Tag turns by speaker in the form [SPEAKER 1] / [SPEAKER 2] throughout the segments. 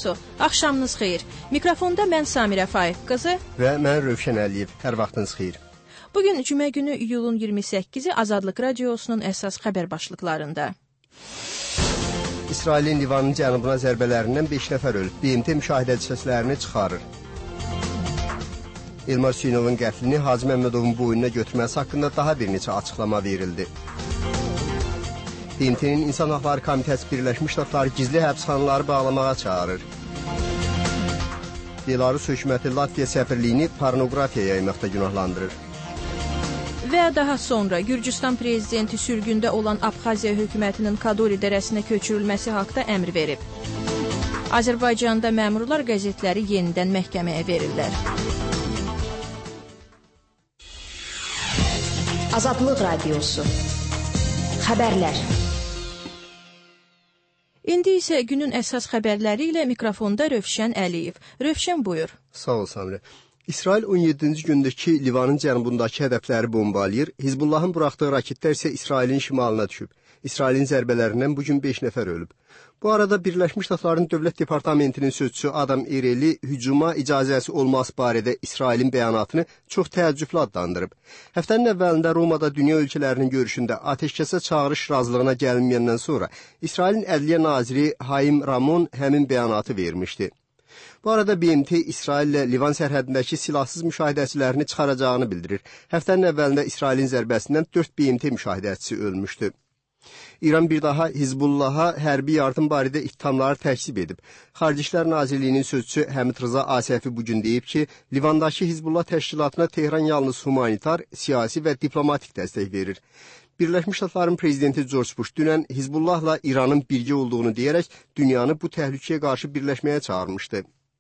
[SPEAKER 1] Radiosu. Axşamınız xeyir. Mikrofonda mən Samirə Faiq qızı
[SPEAKER 2] və mən Rövşən Əliyev. Hər vaxtınız xeyir.
[SPEAKER 1] Bugün cümə günü iyulun 28-i Azadlıq Radiosunun əsas xəbər başlıqlarında.
[SPEAKER 2] İsrailin Livanın cənubuna zərbələrindən 5 nəfər ölüb. BMT müşahidəçi səslərini çıxarır. Elmar Hüseynovun qətlini Hacı Məmmədovun boynuna götürməsi haqqında daha bir neçə açıqlama verildi. BMT-nin İnsan Haqları Komitəsi Birləşmiş Ştatları gizli həbsxanaları bağlamağa çağırır. Belarus hökuməti Latviya səfirliyini pornografiya yaymaqda günahlandırır.
[SPEAKER 1] Və daha sonra Gürcüstan prezidenti sürgündə olan Abxaziya hökumətinin Kadori dərəsinə köçürülməsi haqqında əmr verib. Azərbaycanda məmurlar qəzetləri yenidən məhkəməyə verirlər.
[SPEAKER 3] Azadlıq Radiosu. Xəbərlər.
[SPEAKER 1] İndi isə günün əsas xəbərləri ilə mikrofonda Rövşən Əliyev. Rövşən, buyur.
[SPEAKER 2] Sağ ol, Samirə. İsrail 17-ci gündəki Livanın cənubundakı hədəfləri bombalayır. Hizbullahın buraxdığı raketlər isə İsrailin şimalına düşüb. İsrailin zərbələrindən bugün 5 nəfər ölüb. Bu arada Birləşmiş Ştatların Dövlət Departamentinin sözçüsü Adam Ereli hücuma icazəsi olması barədə İsrailin bəyanatını çox təəccüblü adlandırıb. Həftənin əvvəlində Romada dünya ölkələrinin görüşündə atəşkəsə çağırış razılığına gəlinməyəndən sonra İsrailin Ədliyyə naziri Haim Ramon həmin bəyanatı vermişdi. Bu arada BMT İsraillə Livan sərhədindəki silahsız müşahidəçilərini çıxaracağını bildirir. Həftənin əvvəlində İsrailin zərbəsindən 4 BMT müşahidəçisi ölmüşdü. İran bir daha Hizbullaha hərbi yardım barədə ittihamları təkzib edib. Xarici İşlər Nazirliyinin sözçüsü Həmid Rıza Asəfi bugün deyib ki, Livandakı Hizbullah təşkilatına Tehran yalnız humanitar, siyasi və diplomatik dəstək verir. Birləşmiş Ştatların prezidenti George Bush dünən Hizbullahla İranın birgə olduğunu deyərək dünyanı bu təhlükəyə qarşı birləşməyə çağırmışdı.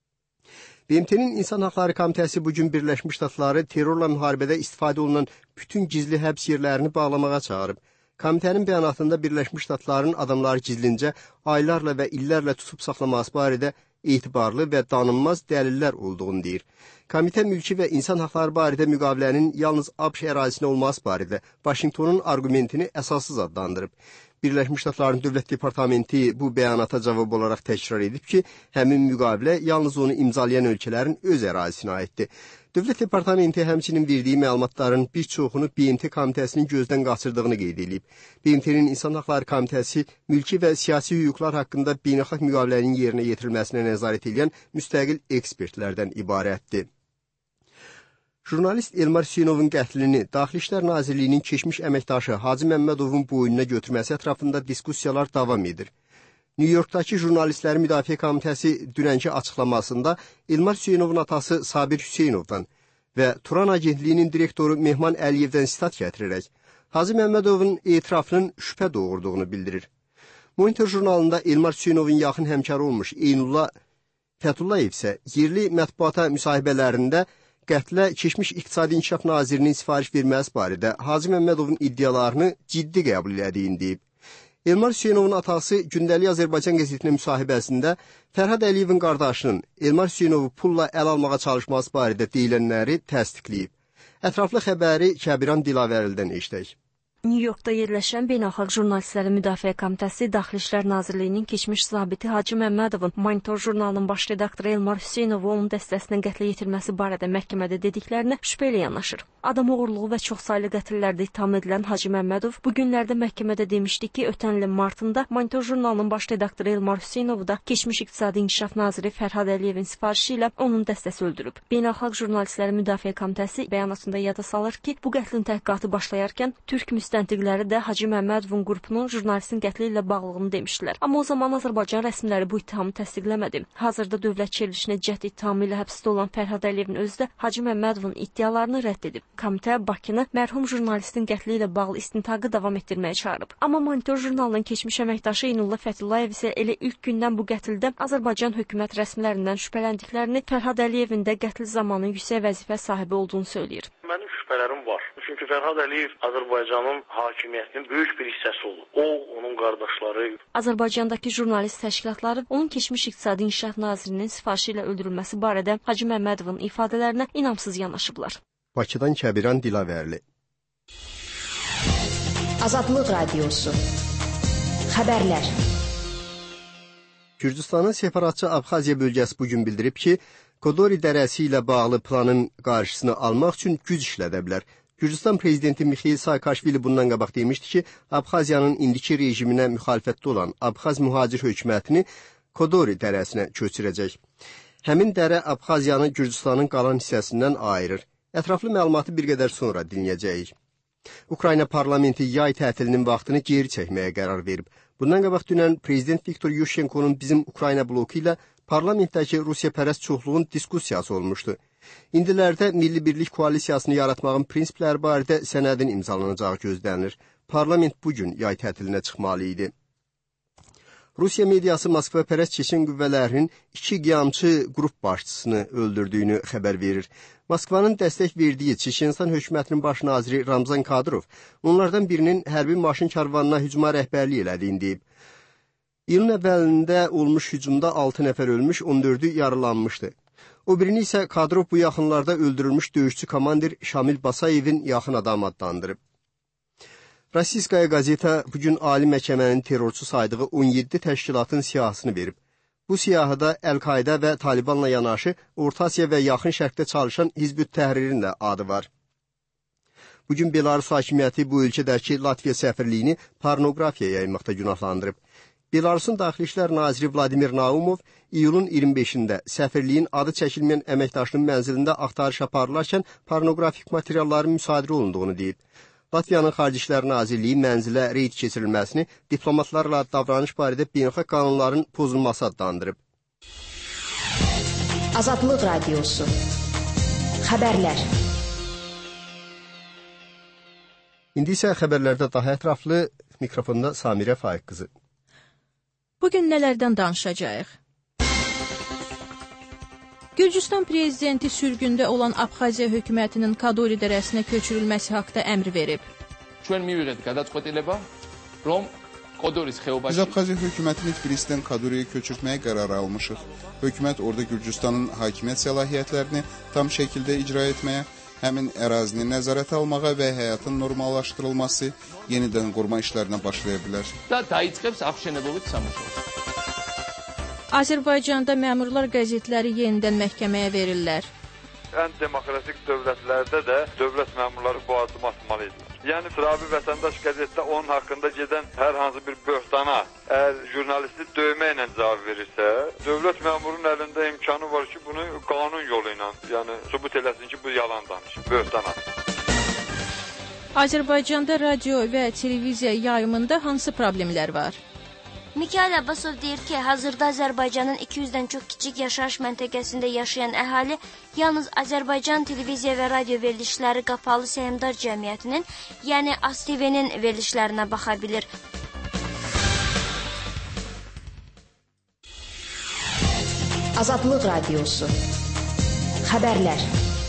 [SPEAKER 2] BMT-nin İnsan Haqları Komitəsi bugün Birləşmiş Ştatları terrorla müharibədə istifadə olunan bütün gizli həbs yerlərini bağlamağa çağırıb. Komitənin bəyanatında Birləşmiş Ştatların adamları gizlincə aylarla və illərlə tutub saxlaması barədə etibarlı və danınmaz dəlillər olduğunu deyir. Komitə mülki və insan haqları barədə müqavilənin yalnız ABŞ ərazisində olması barədə Vaşinqtonun arqumentini əsassız adlandırıb. Birləşmiş Ştatların Dövlət Departamenti bu bəyanata cavab olaraq təkrar edib ki, həmin müqavilə yalnız onu imzalayan ölkələrin öz ərazisinə aiddir. Dövlət Departamenti həmçinin verdiyi məlumatların bir çoxunu BMT komitəsinin gözdən qaçırdığını qeyd edib. BMT-nin İnsan Haqları Komitəsi mülki və siyasi hüquqlar haqqında beynəlxalq müqavilənin yerinə yetirilməsinə nəzarət edən müstəqil ekspertlərdən ibarətdir. Jurnalist Elmar Hüseynovun qətlini Daxili İşlər Nazirliyinin keçmiş əməkdaşı Hacı Məmmədovun boynuna götürməsi ətrafında diskussiyalar davam edir. New Yorkdakı Jurnalistlərin Müdafiə Komitəsi dünənki açıqlamasında Elmar Hüseynovun atası Sabir Hüseynovdan və Turan Agentliyinin direktoru Mehman Əliyevdən sitat gətirərək Hacı Məmmədovun etirafının şübhə doğurduğunu bildirir. Monitor jurnalında Elmar Hüseynovun yaxın həmkarı olmuş Eynullah Fətullayev isə yerli mətbuata müsahibələrində qətlə keçmiş İqtisadi İnkişaf Nazirinin sifariş verməsi barədə Hacı Məmmədovun iddialarını ciddi qəbul edildiyini deyib. Elmar Hüseynovun atası Gündəlik Azərbaycan qəzetinin müsahibəsində Fərhad Əliyevin qardaşının Elmar Hüseynovu pulla əl almağa çalışması barədə deyilənləri təsdiqləyib. Ətraflı xəbəri Kəbiran Dilavərildən eşitək.
[SPEAKER 4] New Yorkda yerləşən Beynəlxalq Jurnalistlərin Müdafiə Komitəsi Daxili İşlər Nazirliyinin keçmiş zabiti Hacı Məmmədovun Monitor jurnalının baş redaktoru Elmar Hüseynovu onun dəstəsinin qətlə yetirməsi barədə məhkəmədə dediklərinə şübhə ilə yanaşır. Adam oğurluğu və çoxsaylı qətllərdə ittiham edilən Hacı Məmmədov bu günlərdə məhkəmədə demişdi ki, ötən ilin martında Monitor jurnalının baş redaktoru Elmar Hüseynovu da keçmiş İqtisadi İnkişaf Naziri Fərhad Əliyevin sifarişi ilə onun dəstəsi öldürüb. Beynəlxalq Jurnalistlərin Müdafiə Komitəsi bəyanatında yada salır ki, bu qətlin təhqiqatı başlayarkən Türk müstəntiqləri də Hacı Məmmədovun qrupunun jurnalistin qətli ilə bağlılığını demişdilər. Amma o zaman Azərbaycan rəsmiləri bu ittihamı təsdiqləmədi. Hazırda dövlət çevrilişinə cəhd ittihamı ilə həbsdə olan Fərhad Əliyevin özü də Hacı Məmmədovun iddialarını rədd edib. Komitə Bakını mərhum jurnalistin qətli ilə bağlı istintaqı davam etdirməyə çağırıb. Amma Monitor jurnalının keçmiş əməkdaşı Eynullah Fətullayev isə elə ilk gündən bu qətldə Azərbaycan hökumət rəsmilərindən şübhələndiklərini, Fərhad Əliyevin də qətl zamanı yüksək vəzifə sahibi olduğunu söyləyir.
[SPEAKER 5] Mənim şübhələrim var. Çünki Fərhad Əliyev Azərbaycanın hakimiyyətinin böyük bir hissəsi olub. O, onun qardaşları.
[SPEAKER 4] Azərbaycandakı jurnalist təşkilatları onun keçmiş İqtisadi İnkişaf Nazirinin sifarişi ilə öldürülməsi barədə Hacı Məmmədovun ifadələrinə inamsız yanaşıblar.
[SPEAKER 2] Bakıdan Kəbiran Dilavərli.
[SPEAKER 3] Azadlıq Radiosu. Xəbərlər.
[SPEAKER 2] Gürcüstanın separatçı Abxaziya bölgəsi bugün bildirib ki, Kodori dərəsi ilə bağlı planın qarşısını almaq üçün güc işlədə bilər. Gürcüstan prezidenti Mixail Saakashvili bundan qabaq demişdi ki, Abxaziyanın indiki rejiminə müxalifətdə olan Abxaz mühacir hökumətini Kodori dərəsinə köçürəcək. Həmin dərə Abxaziyanı Gürcüstanın qalan hissəsindən ayırır. Ətraflı məlumatı bir qədər sonra dinləyəcəyik. Ukrayna parlamenti yay tətilinin vaxtını geri çəkməyə qərar verib. Bundan qabaq dünən Prezident Viktor Yushchenko'nun bizim Ukrayna bloku ilə parlamentdəki Rusiyapərəst çoxluğun diskusiyası olmuşdu. İndilərdə Milli Birlik koalisiyasını yaratmağın prinsipləri barədə sənədin imzalanacağı gözlənilir. Parlament bugün yay tətilinə çıxmalı idi. Rusiya mediası Moskva-pərəst Çeçen qüvvələrinin 2 qiyamçı qrup başçısını öldürdüyünü xəbər verir. Moskvanın dəstək verdiyi Çeçenistan hökumətinin baş naziri Ramzan Kadyrov onlardan birinin hərbi maşın karvanına hücuma rəhbərlik elədiyini deyib. İlin əvvəlində olmuş hücumda 6 nəfər ölmüş, 14'ü yaralanmışdı. O birini isə Kadyrov bu yaxınlarda öldürülmüş döyüşçü komandir Şamil Basayevin yaxın adamı adlandırıb. Rossiyskaya qazeta bugün Ali məhkəmənin terrorçu saydığı 17 təşkilatın siyahısını verib. Bu siyahıda Əl-Qayda və Talibanla yanaşı Orta Asiya və Yaxın Şərqdə çalışan Hizb-ut Təhririn də adı var. Bugün Belarus hakimiyyəti bu ölkədəki Latviya səfirliyini pornografiya yaymaqda günahlandırıb. Belarusun Daxili İşlər naziri Vladimir Naumov iyulun 25-də səfirliyin adı çəkilməyən əməkdaşının mənzilində axtarış aparılarkən pornoqrafik materialların müsadirə olunduğunu deyib. Latviyanın Xarici İşlər Nazirliyi mənzilə reyd keçirilməsini diplomatlarla davranış barədə beynəlxalq qanunların pozulması adlandırıb.
[SPEAKER 3] Azadlıq Radiosu. Xəbərlər.
[SPEAKER 2] İndi isə xəbərlərdə daha ətraflı mikrofonda Samirə Faiq qızı.
[SPEAKER 1] Bugün nələrdən danışacağıq? Gürcüstan prezidenti sürgündə olan Abxaziya hökumətinin Kadori dərəsinə köçürülməsi haqqında əmr verib.
[SPEAKER 6] Biz Abxaziya hökumətini Tbilisidən Kadoriyə köçürtməyə qərar almışıq. Hökumət orada Gürcüstanın hakimiyyət səlahiyyətlərini tam şəkildə icra etməyə, həmin ərazini nəzarətə almağa və həyatın normallaşdırılması, yenidən qurma işlərinə başlaya bilər.
[SPEAKER 1] Azərbaycanda məmurlar qəzetləri yenidən məhkəməyə verirlər.
[SPEAKER 7] Ən demokratik dövlətlərdə də dövlət məmurları bu addım atmalıdır. Yəni, sıravi vətəndaş qəzetdə onun haqqında gedən hər hansı bir böhtana, əgər jurnalisti döyməklə cavab verirsə, dövlət məmurunun əlində imkanı var ki, bunu qanun yolu ilə, yəni sübut eləsin ki, bu yalan danışır, böhtana.
[SPEAKER 1] Azərbaycanda radio və televiziya yayımında hansı problemlər var?
[SPEAKER 8] Mikayıl Abbasov deyir ki, hazırda Azərbaycanın 200-dən çox kiçik yaşayış məntəqəsində yaşayan əhali yalnız Azərbaycan televiziya və radio verilişləri qapalı səhmdar cəmiyyətinin, yəni ASTV-nin verilişlərinə baxa bilir.
[SPEAKER 3] Azadlıq Radiosu. Xəbərlər.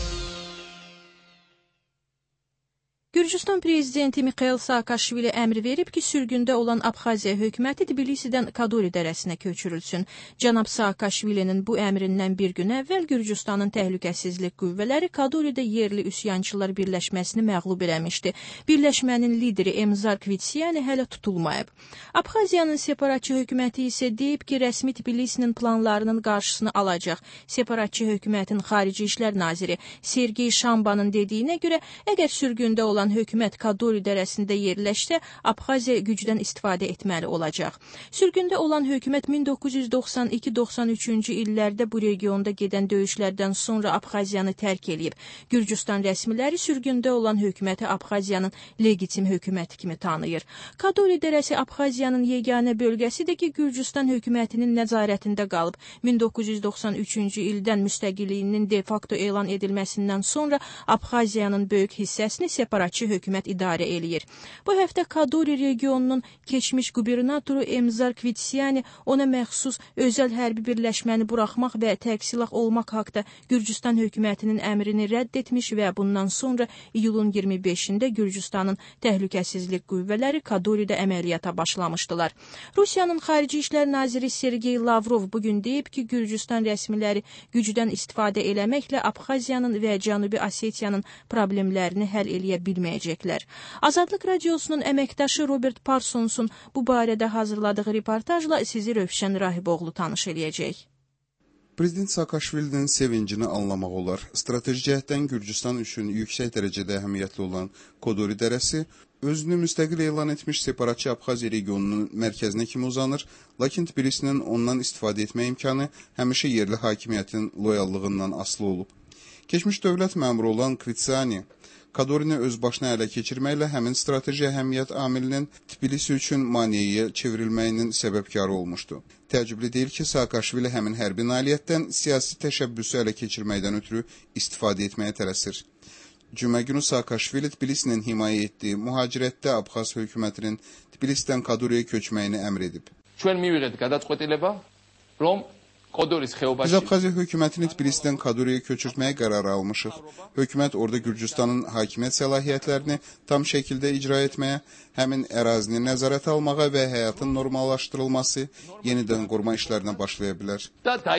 [SPEAKER 1] Gürcüstan prezidenti Mixail Saakashvili əmr verib ki, sürgündə olan Abxaziya hökuməti Tbilisidən Kadori dərəsinə köçürülsün. Cənab Saakashvilinin bu əmrindən bir gün əvvəl Gürcüstanın təhlükəsizlik qüvvələri Kadoridə yerli üsyançılar birləşməsini məğlub eləmişdi. Birləşmənin lideri Emzar Kvitsiyani hələ tutulmayıb. Abxaziyanın separatçı hökuməti isə deyib ki, rəsmi Tbilisinin planlarının qarşısını alacaq. Separatçı hökumətin Xarici İşlər naziri Sergey Şambanın dediyinə görə, əgər sürgündə olan hökumət Kadori dərəsində yerləşsə, Abxaziya gücdən istifadə etməli olacaq. Sürgündə olan hökumət 1992-93-cü illərdə bu regionda gedən döyüşlərdən sonra Abxaziyanı tərk edib. Gürcüstan rəsmiləri sürgündə olan hökuməti Abxaziyanın legitim hökuməti kimi tanıyır. Kadori dərəsi Abxaziyanın yeganə bölgəsidir ki, Gürcüstan hökumətinin nəzarətində qalıb. 1993-cü ildən müstəqilliyinin de facto elan edilməsindən sonra Abxaziyanın böyük hissəsini separatçı hökumət idarə eləyir. Bu həftə Kadori regionunun keçmiş qubernatoru Emzar Kvitsiyani ona məxsus özəl hərbi birləşməni buraxmaq və tərksilah olmaq haqda Gürcüstan hökumətinin əmrini rədd etmiş və bundan sonra iyulun 25-də Gürcüstanın təhlükəsizlik qüvvələri Kadoridə əməliyyata başlamışdılar. Rusiyanın Xarici İşlər naziri Sergey Lavrov bugün deyib ki, Gürcüstan rəsmiləri gücdən istifadə eləməklə Abxaziyanın və Cənubi Osetiyanın problemlərini həll eləyə bilməyəcəklər. bilməyəcəklər. Azadlıq Radiosunun əməkdaşı Robert Parsonsun bu barədə hazırladığı reportajla sizi Rövşən Rahiboğlu tanış eləyəcək.
[SPEAKER 6] Prezident Saakashvilinin sevincini anlamaq olar. Strateji cəhətdən Gürcüstan üçün yüksək dərəcədə əhəmiyyətli olan Kodori dərəsi özünü müstəqil elan etmiş separatçı Abxaziya regionunun mərkəzinə kimi uzanır, lakin Tbilisinin ondan istifadə etmə imkanı həmişə yerli hakimiyyətin loyallığından asılı olub. Keçmiş dövlət məmuru olan Kritsani, Kadorini öz başına ələ keçirməklə həmin strateji əhəmiyyət amilinin Tbilisi üçün maneəyə çevrilməyinin səbəbkarı olmuşdu. Təəccüblü deyil ki, Saakashvili həmin hərbi nailiyyətdən siyasi təşəbbüsü ələ keçirməkdən ötürü istifadə etməyə tələsir. Cümə günü Saakashvili Tbilisinin himayə etdiyi mühacirətdə Abxaz hökumətinin Tbilisidən Kadoriyə köçməyini əmr edib. Biz Abxaziya hökumətini Tbilisidən Kadoriyə köçürtməyə qərar almışıq. Hökumət orada Gürcüstanın hakimiyyət səlahiyyətlərini tam şəkildə icra etməyə, həmin ərazini nəzarət almağa və həyatın normallaşdırılması, yenidən qurma işlərinə başlaya bilər.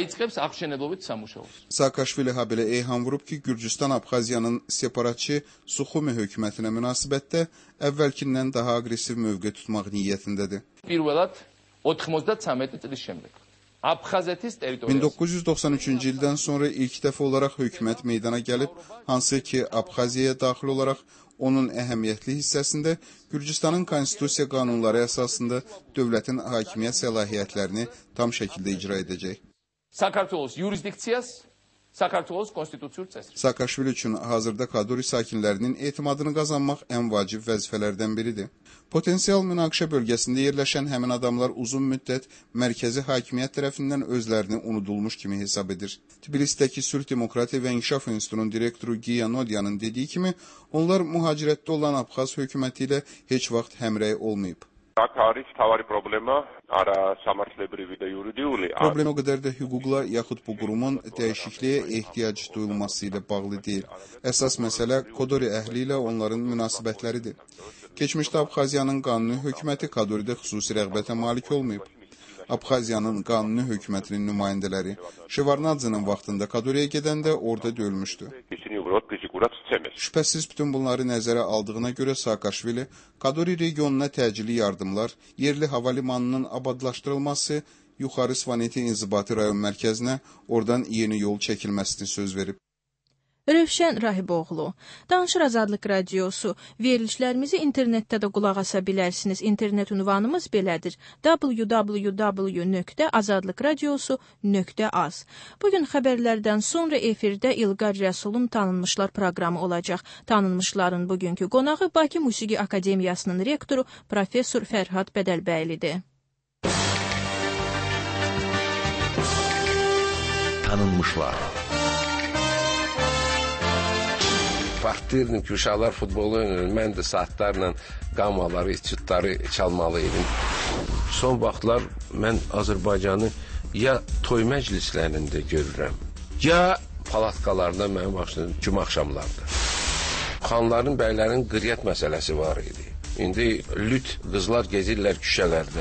[SPEAKER 6] Saakashvili habelə eyham vurub ki, Gürcüstan Abxaziyanın separatçı Suxumi hökumətinə münasibətdə əvvəlkindən daha aqressiv mövqe tutmaq niyyətindədir. 1993-cü ildən sonra ilk dəfə olaraq hökumət meydana gəlib, hansı ki, Abxaziyaya daxil olaraq onun əhəmiyyətli hissəsində Gürcüstanın konstitusiya qanunları əsasında dövlətin hakimiyyət səlahiyyətlərini tam şəkildə icra edəcək. Saakashvili üçün hazırda Kadori sakinlərinin etimadını qazanmaq ən vacib vəzifələrdən biridir. Potensial münaqişə bölgəsində yerləşən həmin adamlar uzun müddət mərkəzi hakimiyyət tərəfindən özlərini unudulmuş kimi hesab edir. Tbilisdəki Sülh Demokratiya və İnkişaf İnstitutunun direktoru Giya Nodyanın dediyi kimi, onlar mühacirətdə olan Abxaz hökuməti ilə heç vaxt həmrəy olmayıb. Problem o qədər də hüquqla yaxud bu qurumun dəyişikliyə ehtiyac duyulması ilə bağlı deyil. Əsas məsələ Kodori əhli ilə onların münasibətləridir. Keçmişdə Abxaziyanın qanuni hökuməti Kadoridə xüsusi rəğbətə malik olmayıb. Abxaziyanın qanuni hökumətinin nümayəndələri Şevarnadzının vaxtında Kadoriyə gedəndə orada döyülmüşdü. Şübhəsiz bütün bunları nəzərə aldığına görə Saakashvili Kadori regionuna təcili yardımlar, yerli hava limanının abadlaşdırılması, Yuxarı Svaneti İnzibati rayon mərkəzinə oradan yeni yol çəkilməsini söz verib.
[SPEAKER 1] Rövşən Rahiboğlu, Danışır Azadlıq Radiosu. Verilişlərimizi internetdə də qulaq asa bilərsiniz. İnternet ünvanımız belədir: www.azadlıqradiosu.az. Bugün xəbərlərdən sonra efirdə İlqar Rəsulun Tanınmışlar proqramı olacaq. Tanınmışların bugünkü qonağı Bakı Musiqi Akademiyasının rektoru Professor Fərhad Bədəlbəylidir.
[SPEAKER 9] Tanınmışlar. Vaxtlayırdım ki, uşaqlar futbolu oynayır. Mən də saatlarla qamaları, içutları çalmalıydım. Son vaxtlar mən Azərbaycanı ya toy məclislərində görürəm, ya palatkalarda mənim başladım cümə axşamlarda. Xanların, bəylərin qriyyət məsələsi var idi. İndi lüt qızlar gezirlər küçələrdə.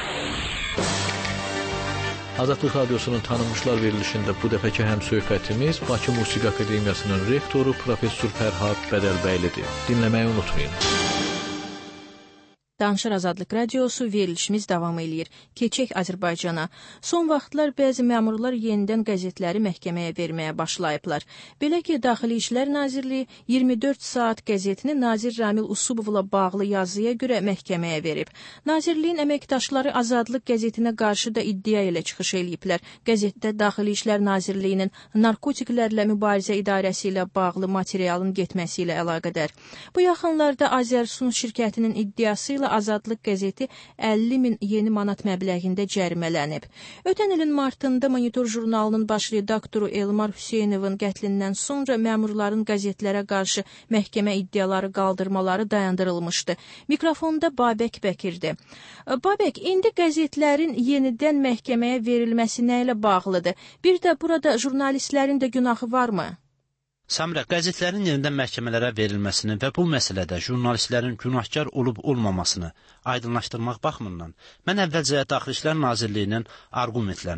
[SPEAKER 10] Azadlıq Radiosunun Tanınmışlar verilişində bu dəfəki həmsöhbətimiz Bakı Musiqi Akademiyasının rektoru Professor Fərhad Bədəlbəylidir. Dinləməyi unutmayın.
[SPEAKER 1] Danışır Azadlıq Radiosu, verilişimiz davam eləyir. Keçək Azərbaycana. Son vaxtlar bəzi məmurlar yenidən qəzetləri məhkəməyə verməyə başlayıblar. Belə ki, Daxili İşlər Nazirliyi 24 saat qəzetini Nazir Ramil Usubovla bağlı yazıya görə məhkəməyə verib. Nazirliyin əməkdaşları Azadlıq qəzetinə qarşı da iddia ilə çıxış eləyiblər. Qəzetdə Daxili İşlər Nazirliyinin narkotiklərlə mübarizə idarəsi ilə bağlı materialın getməsi ilə əlaqədar. Bu yaxınlarda Azərsun şirkətinin iddiası ilə Azadlıq qəzeti 50.000 yeni manat məbləğində cərimələnib. Ötən ilin martında Monitor jurnalının baş redaktoru Elmar Hüseynovun qətlindən sonra məmurların qəzetlərə qarşı məhkəmə iddiaları qaldırmaları dayandırılmışdı. Mikrofonda Babək Bəkirdir. Babək, indi qəzetlərin yenidən məhkəməyə verilməsi nə ilə bağlıdır? Bir də burada jurnalistlərin də günahı varmı?
[SPEAKER 11] Samira, qəzetlərin yenidən məhkəmələrə verilməsini və bu məsələdə jurnalistlərin günahkar olub-olmamasını aydınlaşdırmaq baxımından mən əvvəlcə Daxili İşlər Nazirliyinin arqumentlərinə,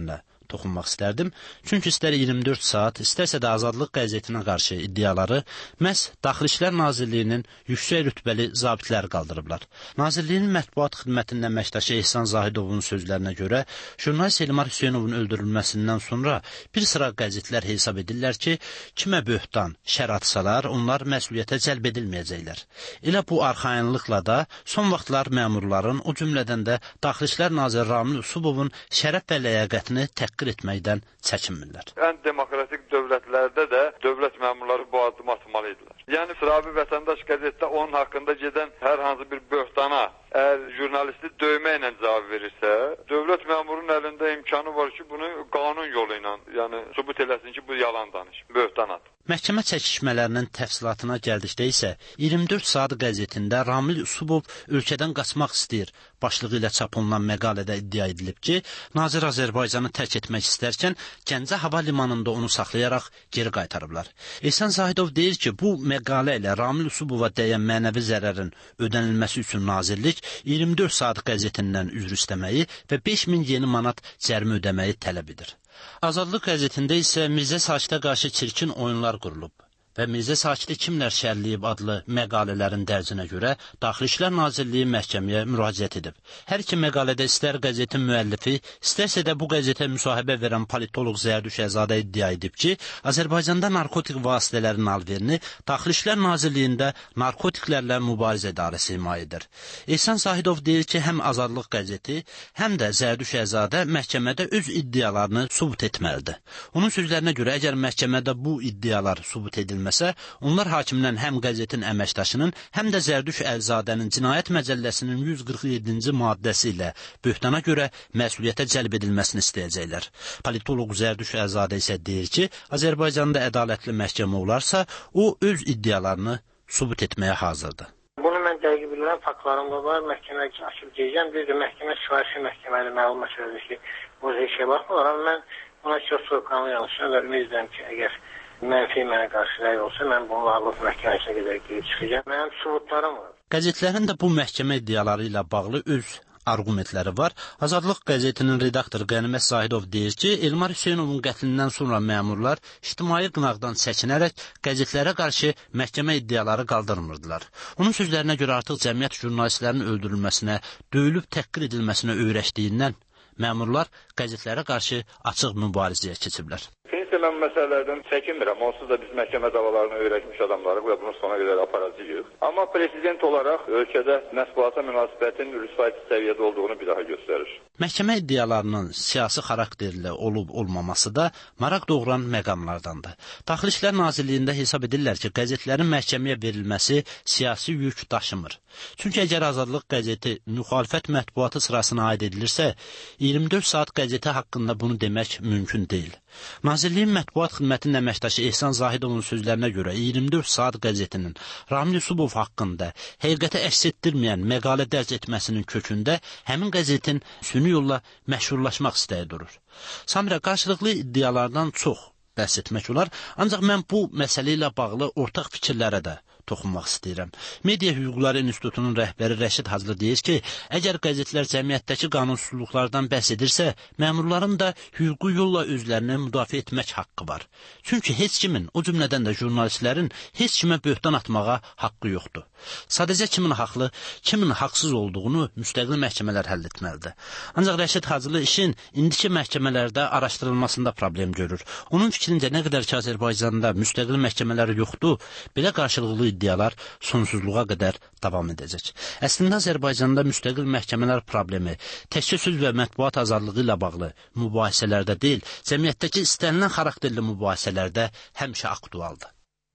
[SPEAKER 11] toxunmaq istərdim. Çünki istər 24 saat, istərsə də Azadlıq qəzetinə qarşı iddiaları məhz Daxili İşlər Nazirliyinin yüksək rütbəli zabitləri qaldırıblar. Nazirliyin mətbuat xidmətinin əməkdaşı Ehsan Zahidovun sözlərinə görə, jurnalist Elmar Hüseynovun öldürülməsindən sonra bir sıra qəzetlər hesab edirlər ki, kimə böhtan, şər atsalar, onlar məsuliyyətə cəlb edilməyəcəklər. Elə bu arxayınlıqla da son vaxtlar məmurların, o cümlədən də Daxili İşlər Naziri Ramil Usubovun şərəf və ləyaqətini təhqir etməkdən çəkinmirlər.
[SPEAKER 7] Ən demokratik dövlətlərdə də dövlət məmurları bu addım atmalıdırlar. Yəni, Sıravi Vətəndaş qəzetdə onun haqqında gedən hər hansı bir böhtana, əgər jurnalisti döyməklə cavab verirsə, dövlət məmurunun əlində imkanı var ki, bunu qanun yolu ilə, yəni sübut eləsin ki, bu yalan danış, böhtan at.
[SPEAKER 11] Məhkəmə çəkişmələrinin təfsilatına gəldikdə isə 24 saat qəzetində Ramil Usubov ölkədən qaçmaq istəyir başlığı ilə çap olunan məqalədə iddia edilib ki, Nazir Azərbaycanı tərk etmək istərkən Gəncə hava limanında onu saxlayaraq geri qaytarıblar. Ehsan Zahidov deyir ki, bu məqalə ilə Ramil Usubova dəyən mənəvi zərərin ödənilməsi üçün nazirlik 24 saat qəzetindən üzr istəməyi və 5000 yeni manat cərimə ödəməyi tələb edir. Azadlıq qəzetində isə Mirzə Sakitə qarşı çirkin oyunlar qurulub və Mirzə Sakiti kimlər şərləyib adlı məqalələrin dərcinə görə Daxili İşlər Nazirliyi məhkəməyə müraciət edib. Hər iki məqalədə istər qəzetin müəllifi, istərsə də bu qəzetə müsahibə verən politoloq Zərdüş Əzadə iddia edib ki, Azərbaycanda narkotik vasitələrin alverini Daxili İşlər Nazirliyində narkotiklərlə mübarizə idarəsi himayə edir. Ehsan Zahidov deyir ki, həm Azadlıq qəzeti, həm də Zərdüş Əzadə məhkəmədə öz iddialarını sübut etməlidir. Onun sözlərinə görə, əgər məhkəmədə bu iddialar sübut edilməlidir, onlar hakimdən həm qəzetin əməkdaşının, həm də Zərdüş Əlzadənin Cinayət Məcəlləsinin 147-ci maddəsi ilə böhtana görə məsuliyyətə cəlb edilməsini istəyəcəklər. Politoloq Zərdüş Əlzadə isə deyir ki, Azərbaycanda ədalətli məhkəmə olarsa, o öz iddialarını sübut etməyə hazırdır.
[SPEAKER 12] Bunu mən dəqiq bilirəm, faktlarım da var, məhkəmə açıb deyəcəm, düzdür, məhkəmə sifarişi məhkəməli məlumat verir ki, bu işə baxmırlar, amma mən buna çox soyuqqanlı yanlışam və ümid edirəm ki, əgər mənfi mənə qarşı rəy olsa, mən bunu Azadlıq məhkəməsinə qədər girib çıxacağam. Mənim sübutlarım var.
[SPEAKER 11] Qəzetlərin də bu məhkəmə iddiaları ilə bağlı öz argumentləri var. Azadlıq qəzetinin redaktoru Qənimət Zahidov deyir ki, Elmar Hüseynovun qətlindən sonra məmurlar ictimai qınaqdan çəkinərək qəzetlərə qarşı məhkəmə iddiaları qaldırmırdılar. Onun sözlərinə görə artıq cəmiyyət jurnalistlərin öldürülməsinə, döyülüb təhqir edilməsinə öyrəşdiyindən məmurlar qəzetlərə qarşı açıq mübarizəyə keçiblər.
[SPEAKER 13] Mən məsələlərdən çəkinmirəm. Onsuz da biz məhkəmə davalarını öyrəşmiş adamlarıq və bunu sona qədər aparacağıq. Amma prezident olaraq ölkədə mətbuata münasibətin rüsvayçı səviyyədə olduğunu bir daha göstərir.
[SPEAKER 11] Məhkəmə iddialarının siyasi xarakterli olub-olmaması da maraq doğuran məqamlardandır. Daxili İşlər Nazirliyində hesab edirlər ki, qəzetlərin məhkəməyə verilməsi siyasi yük daşımır. Çünki əgər Azadlıq qəzeti müxalifət mətbuatı sırasına aid edilirsə, 24 saat qəzeti haqqında bunu demək mümkün deyil. Nazirliyin mətbuat xidmətinin əməkdaşı Ehsan Zahidovun sözlərinə görə 24 saat qəzetinin Ramil Usubov haqqında həqiqətə əks etdirməyən məqalə dərc etməsinin kökündə həmin qəzetin süni yolla məşhurlaşmaq istəyi durur. Samirə, qarşılıqlı iddialardan çox bəhs etmək olar, ancaq mən bu məsələ ilə bağlı ortaq fikirlərə də toxunmaq istəyirəm. Media Hüquqları İnstitutunun rəhbəri Rəşid Haclı deyir ki, əgər qəzetlər cəmiyyətdəki qanunsuzluqlardan bəhs edirsə, məmurların da hüquqi yolla özlərini müdafiə etmək haqqı var. Çünki heç kimin, o cümlədən də jurnalistlərin heç kimə böhtan atmağa haqqı yoxdur. Sadəcə kimin haqlı, kimin haqsız olduğunu müstəqil məhkəmələr həll etməlidir. Ancaq Rəşid Haclı işin indiki məhkəmələrdə araşdırılmasında problem görür. Onun fikrincə nə qədər ki Azərbaycanda müstəqil məhkəmələr yoxdur, belə qarşılıqlı iddialar sonsuzluğa qədər davam edəcək. Əslində Azərbaycanda müstəqil məhkəmələr problemi təkcə söz və mətbuat azadlığı ilə bağlı mübahisələrdə deyil, cəmiyyətdəki istənilən xarakterli mübahisələrdə həmişə aktualdır.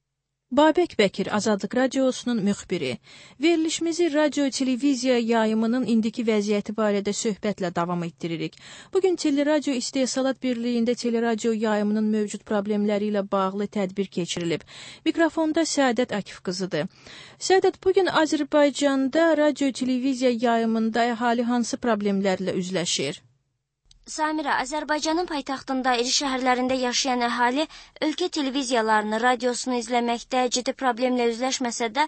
[SPEAKER 1] Babək Bəkir, Azadlıq Radiosunun müxbiri. Verilişimizi radio-televiziya yayımının indiki vəziyyəti barədə söhbətlə davam etdiririk. Bugün Teleradio İstehsalat Birliyində teleradio yayımının mövcud problemləri ilə bağlı tədbir keçirilib. Mikrofonda Səadət Akif qızıdır. Səadət, bugün Azərbaycanda radio-televiziya yayımında əhali hansı problemlərlə üzləşir?
[SPEAKER 8] Samirə, Azərbaycanın paytaxtında, iri şəhərlərində yaşayan əhali ölkə televiziyalarını, radiosunu izləməkdə ciddi problemlə üzləşməsə də,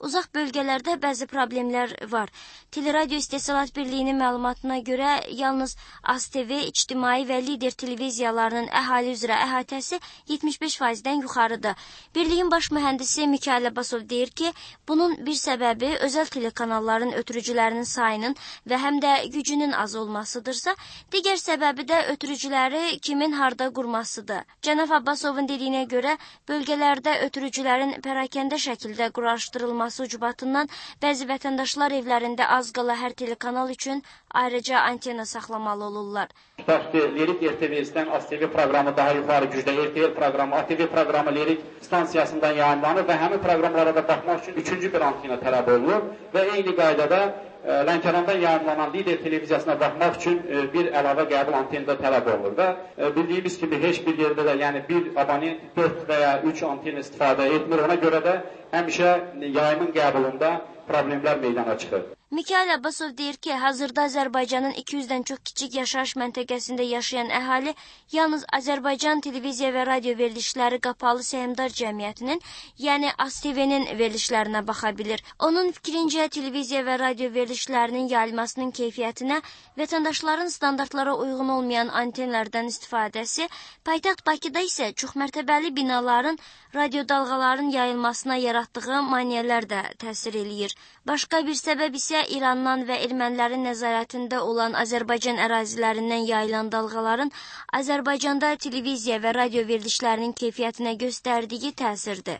[SPEAKER 8] Uzaq bölgələrdə bəzi problemlər var. Teleradio İstehsalat Birliyinin məlumatına görə yalnız AzTV, İctimai və Lider televiziyalarının əhali üzrə əhatəsi 75%-dən yuxarıdır. Birliyin baş mühəndisi Mikayıl Abbasov deyir ki, bunun bir səbəbi özəl telekanalların ötürücülərinin sayının və həm də gücünün az olmasıdırsa, digər səbəbi də ötürücüləri kimin harda qurmasıdır. Cənab Abbasovun dediyinə görə, bölgələrdə ötürücülərin pərakəndə şəkildə quraşdırılması ucbatından bəzi vətəndaşlar evlərində az qala hər telekanal üçün ayrıca antena saxlamalı olurlar.
[SPEAKER 14] Tutaq ki, Lirik RTVS-dən AzTV proqramı daha yuxarı gücdə, RTL proqramı, ATV proqramı Lirik stansiyasından yayımlanır və həmin proqramlara da baxmaq üçün üçüncü bir antena tələb olunur və eyni qaydada Lənkərandan yayımlanan Lider televiziyasına baxmaq üçün bir əlavə qəbul anteni tələb olunur və bildiyimiz kimi heç bir yerdə də, yəni bir abonent 4 və ya 3 antena istifadə etmir. Ona görə də həmişə yayımın qəbulunda problemlər meydana çıxır.
[SPEAKER 8] Mikayıl Abbasov deyir ki, hazırda Azərbaycanın 200-dən çox kiçik yaşayış məntəqəsində yaşayan əhali yalnız Azərbaycan televiziya və radio verilişləri qapalı səhmdar cəmiyyətinin, yəni AzTV-nin verilişlərinə baxa bilir. Onun fikrincə, televiziya və radio verilişlərinin yayılmasının keyfiyyətinə, vətəndaşların standartlara uyğun olmayan antenlərdən istifadəsi, paytaxt Bakıda isə çoxmərtəbəli binaların radio dalğaların yayılmasına yaratdığı maneələr də təsir eləyir. Başqa bir səbəb isə İrandan və ermənilərin nəzarətində olan Azərbaycan ərazilərindən yayılan dalğaların Azərbaycanda televiziya və radio verilişlərinin keyfiyyətinə göstərdiyi təsirdir.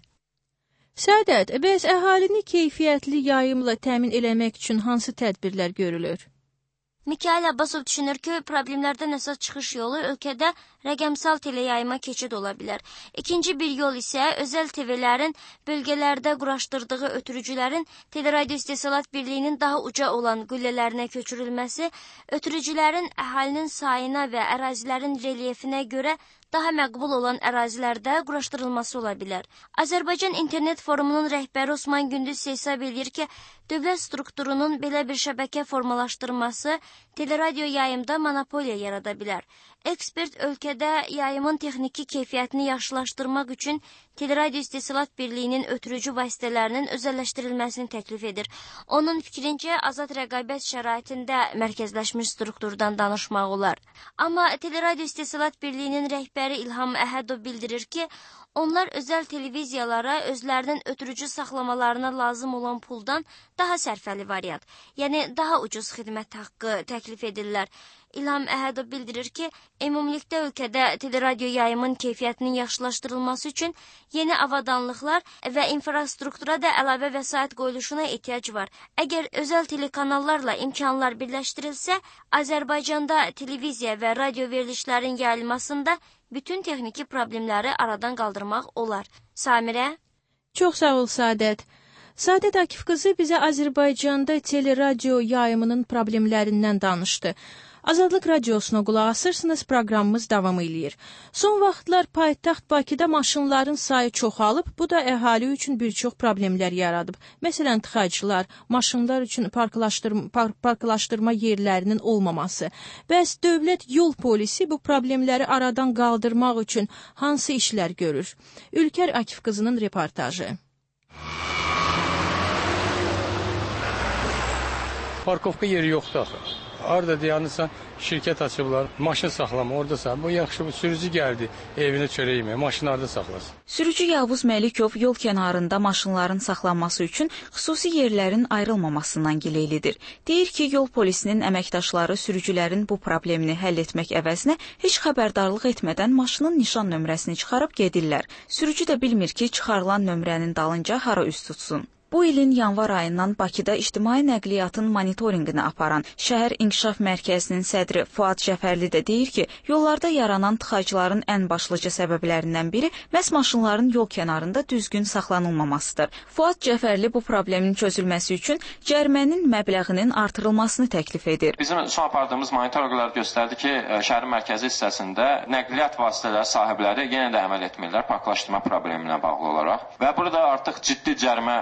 [SPEAKER 1] Səadət, bəs əhalini keyfiyyətli yayımla təmin eləmək üçün hansı tədbirlər görülür?
[SPEAKER 8] Mikayıl Abbasov düşünür ki, problemlərdən əsas çıxış yolu ölkədə rəqəmsal teleyayıma keçid ola bilər. İkinci bir yol isə özəl TV-lərin bölgələrdə quraşdırdığı ötürücülərin Teleradio İstehsalat Birliyinin daha uca olan qüllələrinə köçürülməsi, ötürücülərin əhalinin sayına və ərazilərin relyefinə görə daha məqbul olan ərazilərdə quraşdırılması ola bilər. Azərbaycan İnternet Forumunun rəhbəri Osman Gündüz hesab edir ki, dövlət strukturunun belə bir şəbəkə formalaşdırması teleradio yayımda monopoliya yarada bilər. Ekspert ölkədə yayımın texniki keyfiyyətini yaxşılaşdırmaq üçün Teleradio İstehsalat Birliyinin ötürücü vasitələrinin özəlləşdirilməsini təklif edir. Onun fikrincə, azad rəqabət şəraitində mərkəzləşmiş strukturdan danışmaq olar. Amma Teleradio İstehsalat Birliyinin rəhbəri İlham Əhədov bildirir ki, onlar özəl televiziyalara özlərinin ötürücü saxlamalarına lazım olan puldan daha sərfəli variant, yəni daha ucuz xidmət haqqı təklif edirlər. İlham Əhədov bildirir ki, ümumilikdə ölkədə teleradio yayımın keyfiyyətinin yaxşılaşdırılması üçün yeni avadanlıqlar və infrastruktura da əlavə vəsait qoyuluşuna ehtiyac var. Əgər özəl telekanallarla imkanlar birləşdirilsə, Azərbaycanda televiziya və radio verilişlərin yayılmasında bütün texniki problemləri aradan qaldırmaq olar. Samirə?
[SPEAKER 1] Çox sağ ol, Səadət. Səadət Akif qızı bizə Azərbaycanda teleradio yayımının problemlərindən danışdı. Azadlıq Radiosuna qulaq asırsınız, proqramımız davam edir. Son vaxtlar paytaxt Bakıda maşınların sayı çoxalıb, bu da əhali üçün bir çox problemlər yaradıb. Məsələn, tıxaclar, maşınlar üçün parklaşdırma yerlərinin olmaması. Bəs dövlət yol polisi bu problemləri aradan qaldırmaq üçün hansı işlər görür? Ülkər Akif qızının reportajı.
[SPEAKER 15] Parkovka yeri yoxdur axı. Arada dayanırsan, şirkət açıblar, maşın saxlama, oradasa. Bu yaxşı, sürücü gəldi, evinə çörək yeməyə, maşını arada saxlasın.
[SPEAKER 16] Sürücü Yavuz Məlikov yol kənarında maşınların saxlanması üçün xüsusi yerlərin ayrılmamasından gileylidir. Deyir ki, yol polisinin əməkdaşları sürücülərin bu problemini həll etmək əvəzinə heç xəbərdarlıq etmədən maşının nişan nömrəsini çıxarıb gedirlər. Sürücü də bilmir ki, çıxarılan nömrənin dalınca hara üst tutsun. Bu ilin yanvar ayından Bakıda ictimai nəqliyyatın monitorinqini aparan Şəhər İnkişaf Mərkəzinin sədri Fuad Cəfərli də deyir ki, yollarda yaranan tıxacların ən başlıca səbəblərindən biri məhz maşınların yol kənarında düzgün saxlanılmamasıdır. Fuad Cəfərli bu problemin çözülməsi üçün cərimənin məbləğinin artırılmasını təklif edir.
[SPEAKER 17] Bizim son apardığımız monitorinqlər göstərdi ki, şəhərin mərkəzi hissəsində nəqliyyat vasitələri sahibləri yenə də əməl etmirlər parklaşdırma probleminə bağlı olaraq və burada artıq ciddi cərimə üsuluna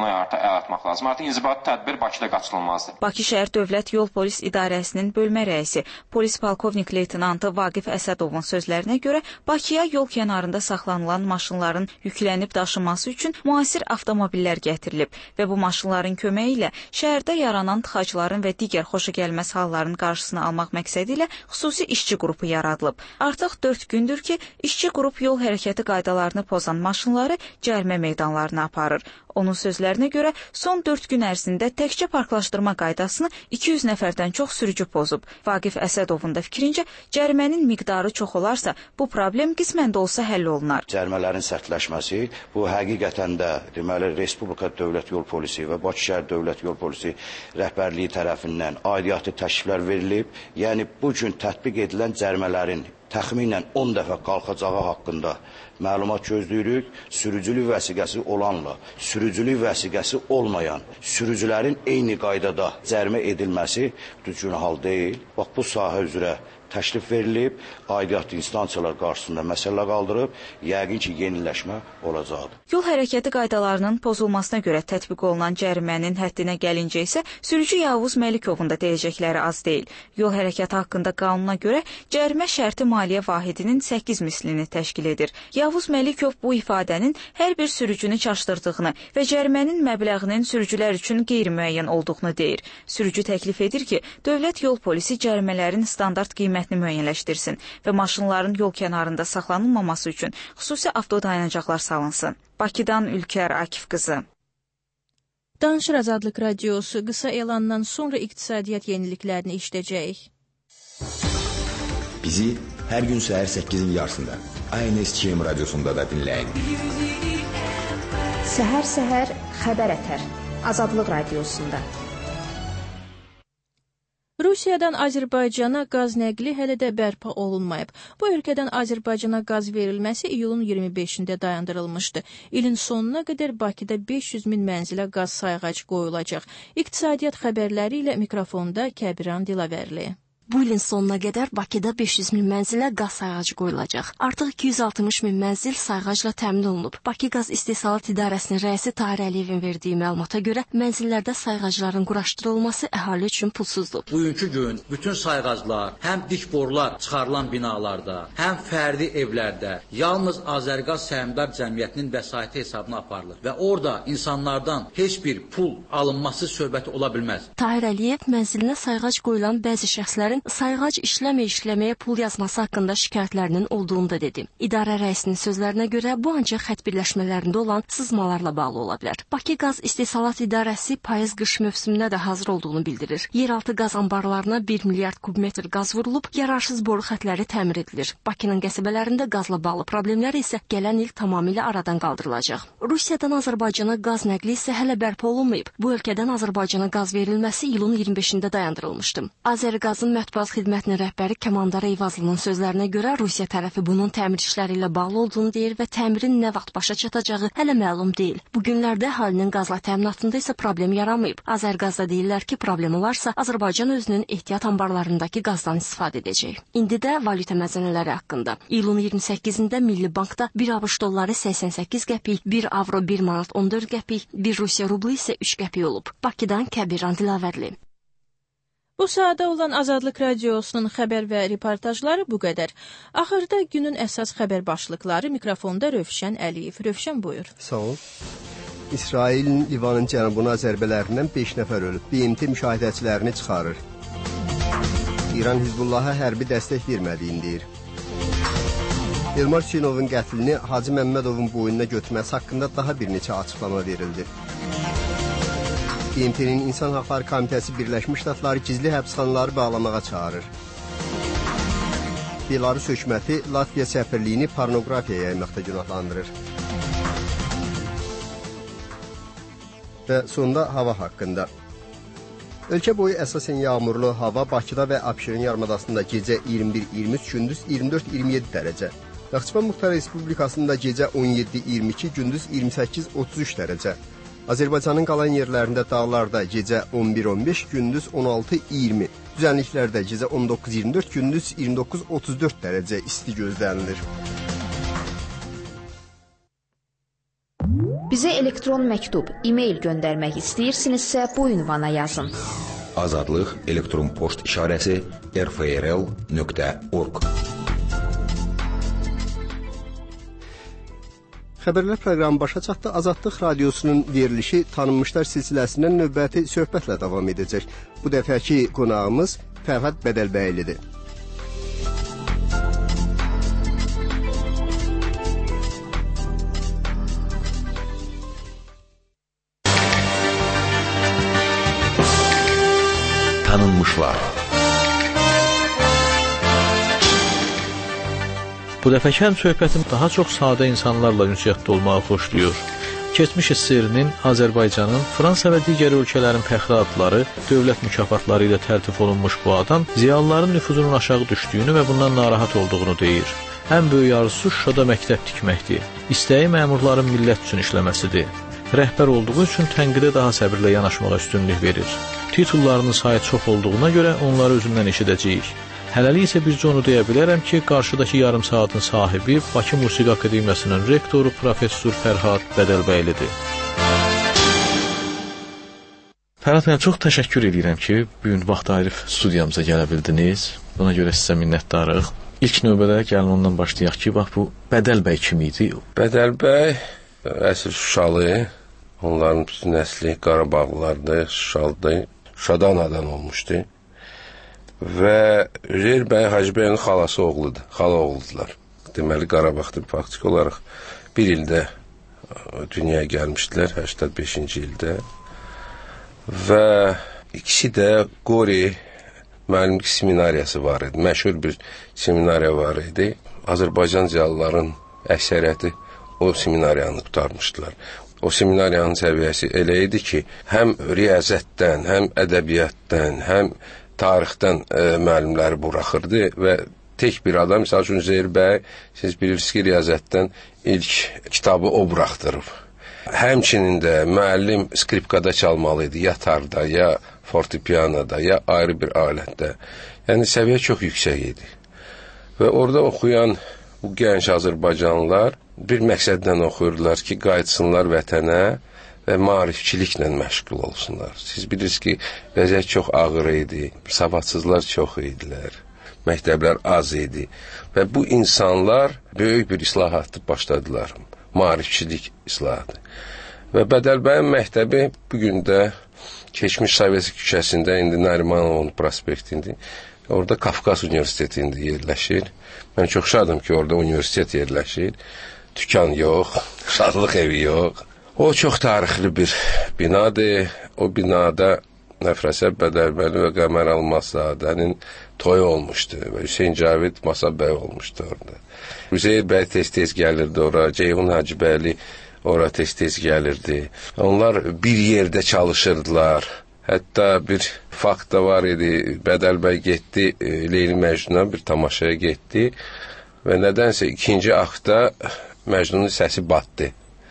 [SPEAKER 17] yoluna əl atmaq lazım. Artıq inzibati tədbir Bakıda qaçılmazdır.
[SPEAKER 16] Bakı şəhər Dövlət Yol Polis İdarəsinin bölmə rəisi polis polkovnik leytenantı Vaqif Əsədovun sözlərinə görə Bakıya yol kənarında saxlanılan maşınların yüklənib daşınması üçün müasir avtomobillər gətirilib və bu maşınların köməyi ilə şəhərdə yaranan tıxacların və digər xoşagəlməz halların qarşısını almaq məqsədi ilə xüsusi işçi qrupu yaradılıb. Artıq 4 gündür ki, işçi qrup yol hərəkəti qaydalarını pozan maşınları cərimə meydanlarına aparır. Onun sözlərinə görə son 4 gün ərzində təkcə parklaşdırma qaydasını 200 nəfərdən çox sürücü pozub. Vaqif Əsədovun da fikrincə, cərimənin miqdarı çox olarsa, bu problem qismən də olsa həll olunar.
[SPEAKER 18] Cərimələrin sərtləşməsi, bu həqiqətən də deməli Respublika Dövlət Yol Polisi və Bakı şəhər Dövlət Yol Polisi rəhbərliyi tərəfindən aidiyyatı təkliflər verilib. Yəni bu gün tətbiq edilən cərimələrin təxminən 10 dəfə qalxacağı haqqında məlumat gözləyirik. Sürücülük vəsiqəsi olanla sürücülük vəsiqəsi olmayan sürücülərin eyni qaydada cərimə edilməsi düzgün hal deyil. Bax bu sahə üzrə təklif verilib, aidiyyatlı instansiyalar qarşısında məsələ qaldırıb, yəqin ki, yeniləşmə olacaqdır.
[SPEAKER 16] Yol hərəkəti qaydalarının pozulmasına görə tətbiq olunan cərimənin həddinə gəlincə isə sürücü Yavuz Məlikovun da deyəcəkləri az deyil. Yol hərəkəti haqqında qanuna görə cərimə şərti maliyyə vahidinin 8 mislini təşkil edir. Yavuz Məlikov bu ifadənin hər bir sürücünü çaşdırdığını və cərimənin məbləğinin sürücülər üçün qeyri-müəyyən olduğunu deyir. Sürücü təklif edir ki, Dövlət Yol Polisi cərimələrin standart qiymətini müəyyənləşdirsin və maşınların yol kənarında saxlanılmaması üçün xüsusi avtodayanacaqlar salınsın. Bakıdan Ülkər Akif qızı.
[SPEAKER 1] Danışır Azadlıq Radiosu qısa elandan sonra iqtisadiyyat yeniliklərini işləyəcəyik.
[SPEAKER 19] Bizi hər gün səhər 8-in yarısında ANSCM radiosunda da dinləyin.
[SPEAKER 3] Səhər-səhər xəbər ətər Azadlıq Radiosunda.
[SPEAKER 1] Rusiyadan Azərbaycana qaz nəqli hələ də bərpa olunmayıb. Bu ölkədən Azərbaycana qaz verilməsi iyulun 25-də dayandırılmışdı. İlin sonuna qədər Bakıda 500 min mənzilə qaz sayğacı qoyulacaq. İqtisadiyyat xəbərləri ilə mikrofonda Kəbiran Dilavərli.
[SPEAKER 20] Bu ilin sonuna qədər Bakıda 500 min mənzilə qaz sayğacı qoyulacaq. Artıq 260 min mənzil sayğacla təmin olunub. Bakı Qaz İstehsalat İdarəsinin rəisi Tahir Əliyevin verdiyi məlumata görə mənzillərdə sayğacların quraşdırılması əhali üçün pulsuzdur.
[SPEAKER 21] Bugünkü gün bütün sayğaclar həm dik borular çıxarılan binalarda, həm fərdi evlərdə yalnız Azərqaz Səhmdar Cəmiyyətinin vəsaiti hesabına aparılır və orada insanlardan heç bir pul alınması söhbəti ola bilməz.
[SPEAKER 20] Tahir Əliyev mənzilinə sayğac qoyulan bəzi şəxslərin sayğac işləməyə pul yazması haqqında şikayətlərinin olduğunu da dedi. İdarə rəisinin sözlərinə görə bu ancaq xətt birləşmələrində olan sızmalarla bağlı ola bilər. Bakı Qaz İstehsalat İdarəsi payız-qış mövsümünə də hazır olduğunu bildirir. Yeraltı qaz anbarlarına 1 milyard kubmetr qaz vurulub, yararsız boru xətləri təmir edilir. Bakının qəsəbələrində qazla bağlı problemlər isə gələn il tamamilə aradan qaldırılacaq. Rusiyadan Azərbaycana qaz nəqli isə hələ bərpa olunmayıb. Bu ölkədən Azərbaycana qaz verilməsi iyulun 25-də dayandırılmışdı. Azərqazın Mətbuat Xidmətinin rəhbəri Kəmandar Eyvazlının sözlərinə görə Rusiya tərəfi bunun təmir işləri ilə bağlı olduğunu deyir və təmirin nə vaxt başa çatacağı hələ məlum deyil. Bu günlərdə əhalinin qazla təminatında isə problem yaranmayıb. Azərqazda deyirlər ki, problem olarsa Azərbaycan özünün ehtiyat anbarlarındakı qazdan istifadə edəcək. İndi də valyuta məzənələri haqqında. İyulun 28-də Milli Bankda 1 ABŞ dolları 88 qəpik, 1 avro 1 manat 14 qəpik, 1 Rusiya rublu isə 3 qəpik olub. Bakıdan Kəbiran Dilavərli.
[SPEAKER 1] Bu saata olan Azadlıq Radiosunun xəbər və reportajları bu qədər. Axırda günün əsas xəbər başlıqları mikrofonda Rövşən Əliyev. Rövşən buyur.
[SPEAKER 2] Sağ ol. İsrailin Livanın cənubuna zərbələrindən 5 nəfər ölüb. BMT müşahidəçilərini çıxarır. İran Hizbullaha hərbi dəstək vermədiyini deyir. Elmar Hüseynovun qətlini Hacı Məmmədovun boynuna götürməsi haqqında daha bir neçə açıqlama verildi. BMT-nin İnsan Haqları Komitəsi Birləşmiş Ştatları gizli həbsxanaları bağlamağa çağırır. Belarus hökuməti Latviya səfirliyini pornografiya yaymaqda günahlandırır. Və sonda hava haqqında. Ölkə boyu əsasən yağmurlu hava Bakıda və Abşeron yarımadasında gecə 21-23, gündüz 24-27 dərəcə. Naxçıvan Muxtar Respublikasında gecə 17-22, gündüz 28-33 dərəcə. Azərbaycanın qalan yerlərində dağlarda gecə 11-15, gündüz 16-20, düzənliklərdə gecə 19-24, gündüz 29-34 dərəcə isti gözlənilir.
[SPEAKER 3] Bizə elektron məktub, e-mail göndərmək istəyirsinizsə bu ünvana yazın.
[SPEAKER 19] Azadlıq elektron post işarəsi rfrl.org.
[SPEAKER 2] Xəbərlər proqramı başa çatdı. Azadlıq radiosunun verilişi tanınmışlar silsiləsindən növbəti söhbətlə davam edəcək. Bu dəfəki qonağımız Fərhad Bədəlbəylidir.
[SPEAKER 19] Tanınmışlar.
[SPEAKER 10] Bu dəfəki həm söhbətim daha çox sadə insanlarla ünsiyyətdə olmağı xoşlayır. Keçmiş SSR-nin, Azərbaycanın, Fransa və digər ölkələrin fəxri adları, dövlət mükafatları ilə təltif olunmuş bu adam ziyalıların nüfuzunun aşağı düşdüyünü və bundan narahat olduğunu deyir. Ən böyük arzusu Şuşada məktəb tikməkdir. İstəyi məmurların millət üçün işləməsidir. Rəhbər olduğu üçün tənqidə daha səbirlə yanaşmağa üstünlük verir. Titullarının sayı çox olduğuna görə onları özündən eşidəcəyik. Hələlik isə bircə onu deyə bilərəm ki, qarşıdakı yarım saatın sahibi Bakı Musiqi Akademiyasının rektoru Professor Fərhad Bədəlbəylidir. Fərhad bəy, çox təşəkkür edirəm ki, bu gün vaxt ayırıb studiyamıza gələ bildiniz. Buna görə sizə minnətdarıq. İlk növbədə gəlin ondan başlayaq ki, bax bu Bədəlbəy kim idi?
[SPEAKER 9] Bədəlbəy əsl Şuşalı, onların bütün nəsli Qarabağlılardır, Şuşalıdır. Şuşada anadan olmuşdu. Və Üzeyir bəy Hacı bəyin xalası oğludur, xala oğludular. Deməli, Qarabağda faktiki olaraq bir ildə dünyaya gəlmişdilər, 85-ci ildə. Və ikisi də Qori müəllimlik seminariyası var idi, məşhur bir seminariya var idi. Azərbaycan ziyalıların əksəriyyəti o seminariyanı qutarmışdılar. O seminariyanın səviyyəsi elə idi ki, həm riyaziyyatdan, həm ədəbiyyatdan, həm tarixdən müəllimləri buraxırdı və tək bir adam, misal üçün Üzeyir bəy, siz bilirsiniz ki, riyaziyyatdan ilk kitabı o buraxdırıb. Həmçinin də müəllim skripkada çalmalı idi, ya tarda, ya fortepianoda, ya ayrı bir alətdə. Yəni, səviyyə çox yüksək idi. Və orada oxuyan bu gənc Azərbaycanlılar bir məqsədlə oxuyurdular ki, qayıtsınlar vətənə və maarifçiliklə məşğul olsunlar. Siz bilirsiniz ki, vəziyyət çox ağır idi, savadsızlar çox idilər, məktəblər az idi və bu insanlar böyük bir islahatı başladılar, maarifçilik islahatı. Və Bədəlbəyin məktəbi bugün də keçmiş Sovet küçəsində, indi Narimanovun prospektində, orada Qafqaz Universitetində yerləşir. Mən çox şadım ki, orada universitet yerləşir. Tükan yox, şadlıq evi yox. O çox tarixli bir binadır. O binada Nəfrəsə Bədəlbəli və Qəmər Almazadənin toyu olmuşdu və Hüseyin Cavid Masabəy olmuşdu orada. Üzeyir bəy tez-tez gəlirdi ora, Ceyhun Hacıbəyli ora tez-tez gəlirdi. Onlar bir yerdə çalışırdılar. Hətta bir fakt da var idi, Bədəlbəy getdi, Leyli Məcnuna bir tamaşaya getdi və nədənsə ikinci aktda Məcnunun səsi batdı.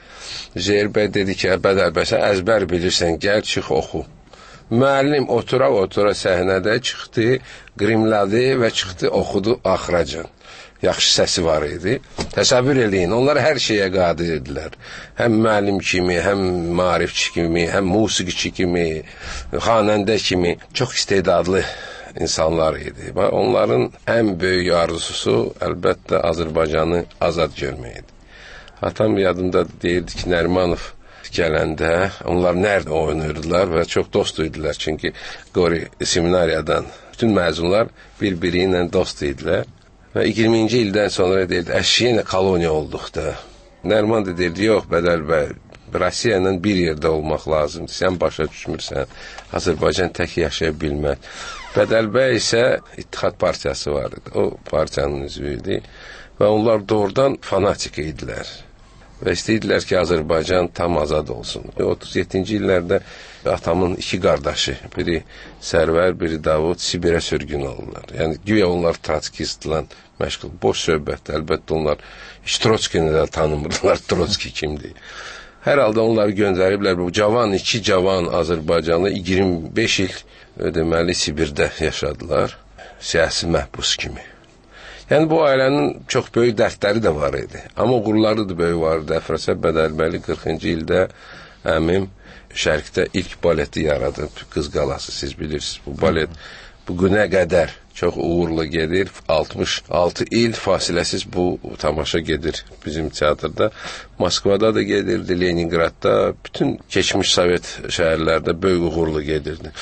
[SPEAKER 9] Üzeyir bəy dedi ki, Bədəlbəy, sən əzbər bilirsən, gəl, çıx, oxu. Müəllim otura səhnədə çıxdı, qrimladı və çıxdı, oxudu axıracan. Yaxşı səsi var idi. Təsəvvür eləyin, onlar hər şeyə qadir idilər. Həm müəllim kimi, həm maarifçi kimi, həm musiqiçi kimi, xanəndə kimi çox istedadlı insanlar idi. Onların ən böyük arzusu əlbəttə Azərbaycanı azad görmək idi. Atam yadımda deyirdi ki, Nərimanov gələndə onlar nerede oynayırdılar və çox dost idilər. Çünki Qori seminariyadan bütün məzunlar bir-biri ilə dost idilər. Və 20-ci ildən sonra deyirdi, yenə koloniya olduq da. Nəriman da deyirdi, yox Bədəlbəy, Rusiya ilə bir yerdə olmaq lazımdır. Sən başa düşmürsən, Azərbaycan tək yaşaya bilməz. Bədəlbəy isə İttihat Partiyası var idi, o partiyanın üzvü idi. Və onlar doğrudan fanatik idilər. Və istəyirdilər ki, Azərbaycan tam azad olsun. 37-ci illərdə atamın iki qardaşı, biri Sərvər, biri Davud Sibirə sürgün olurlar. Yəni, güya onlar trotskistlə məşğul, boş söhbətdə. Əlbəttə onlar heç Trotskini də tanımırdılar, Trotski kimdir. Hər halda onları göndəriblər. Bu iki cavan Azərbaycanlı 25 il deməli Sibirdə yaşadılar, siyasi məhbus kimi. Yəni bu ailənin çox böyük dərdləri də var idi. Amma uğurları da böyük var idi. Əfrasəb Bədəlbəli 40-cı ildə əmim Şərqdə ilk baleti yaradıb. Qız Qalası, siz bilirsiniz. Bu balet bu günə qədər çox uğurlu gedir. 66 il fasiləsiz bu tamaşa gedir bizim teatrda. Moskvada da gedirdi, Leningradda, bütün keçmiş Sovet şəhərlərdə böyük uğurlu gedirdi.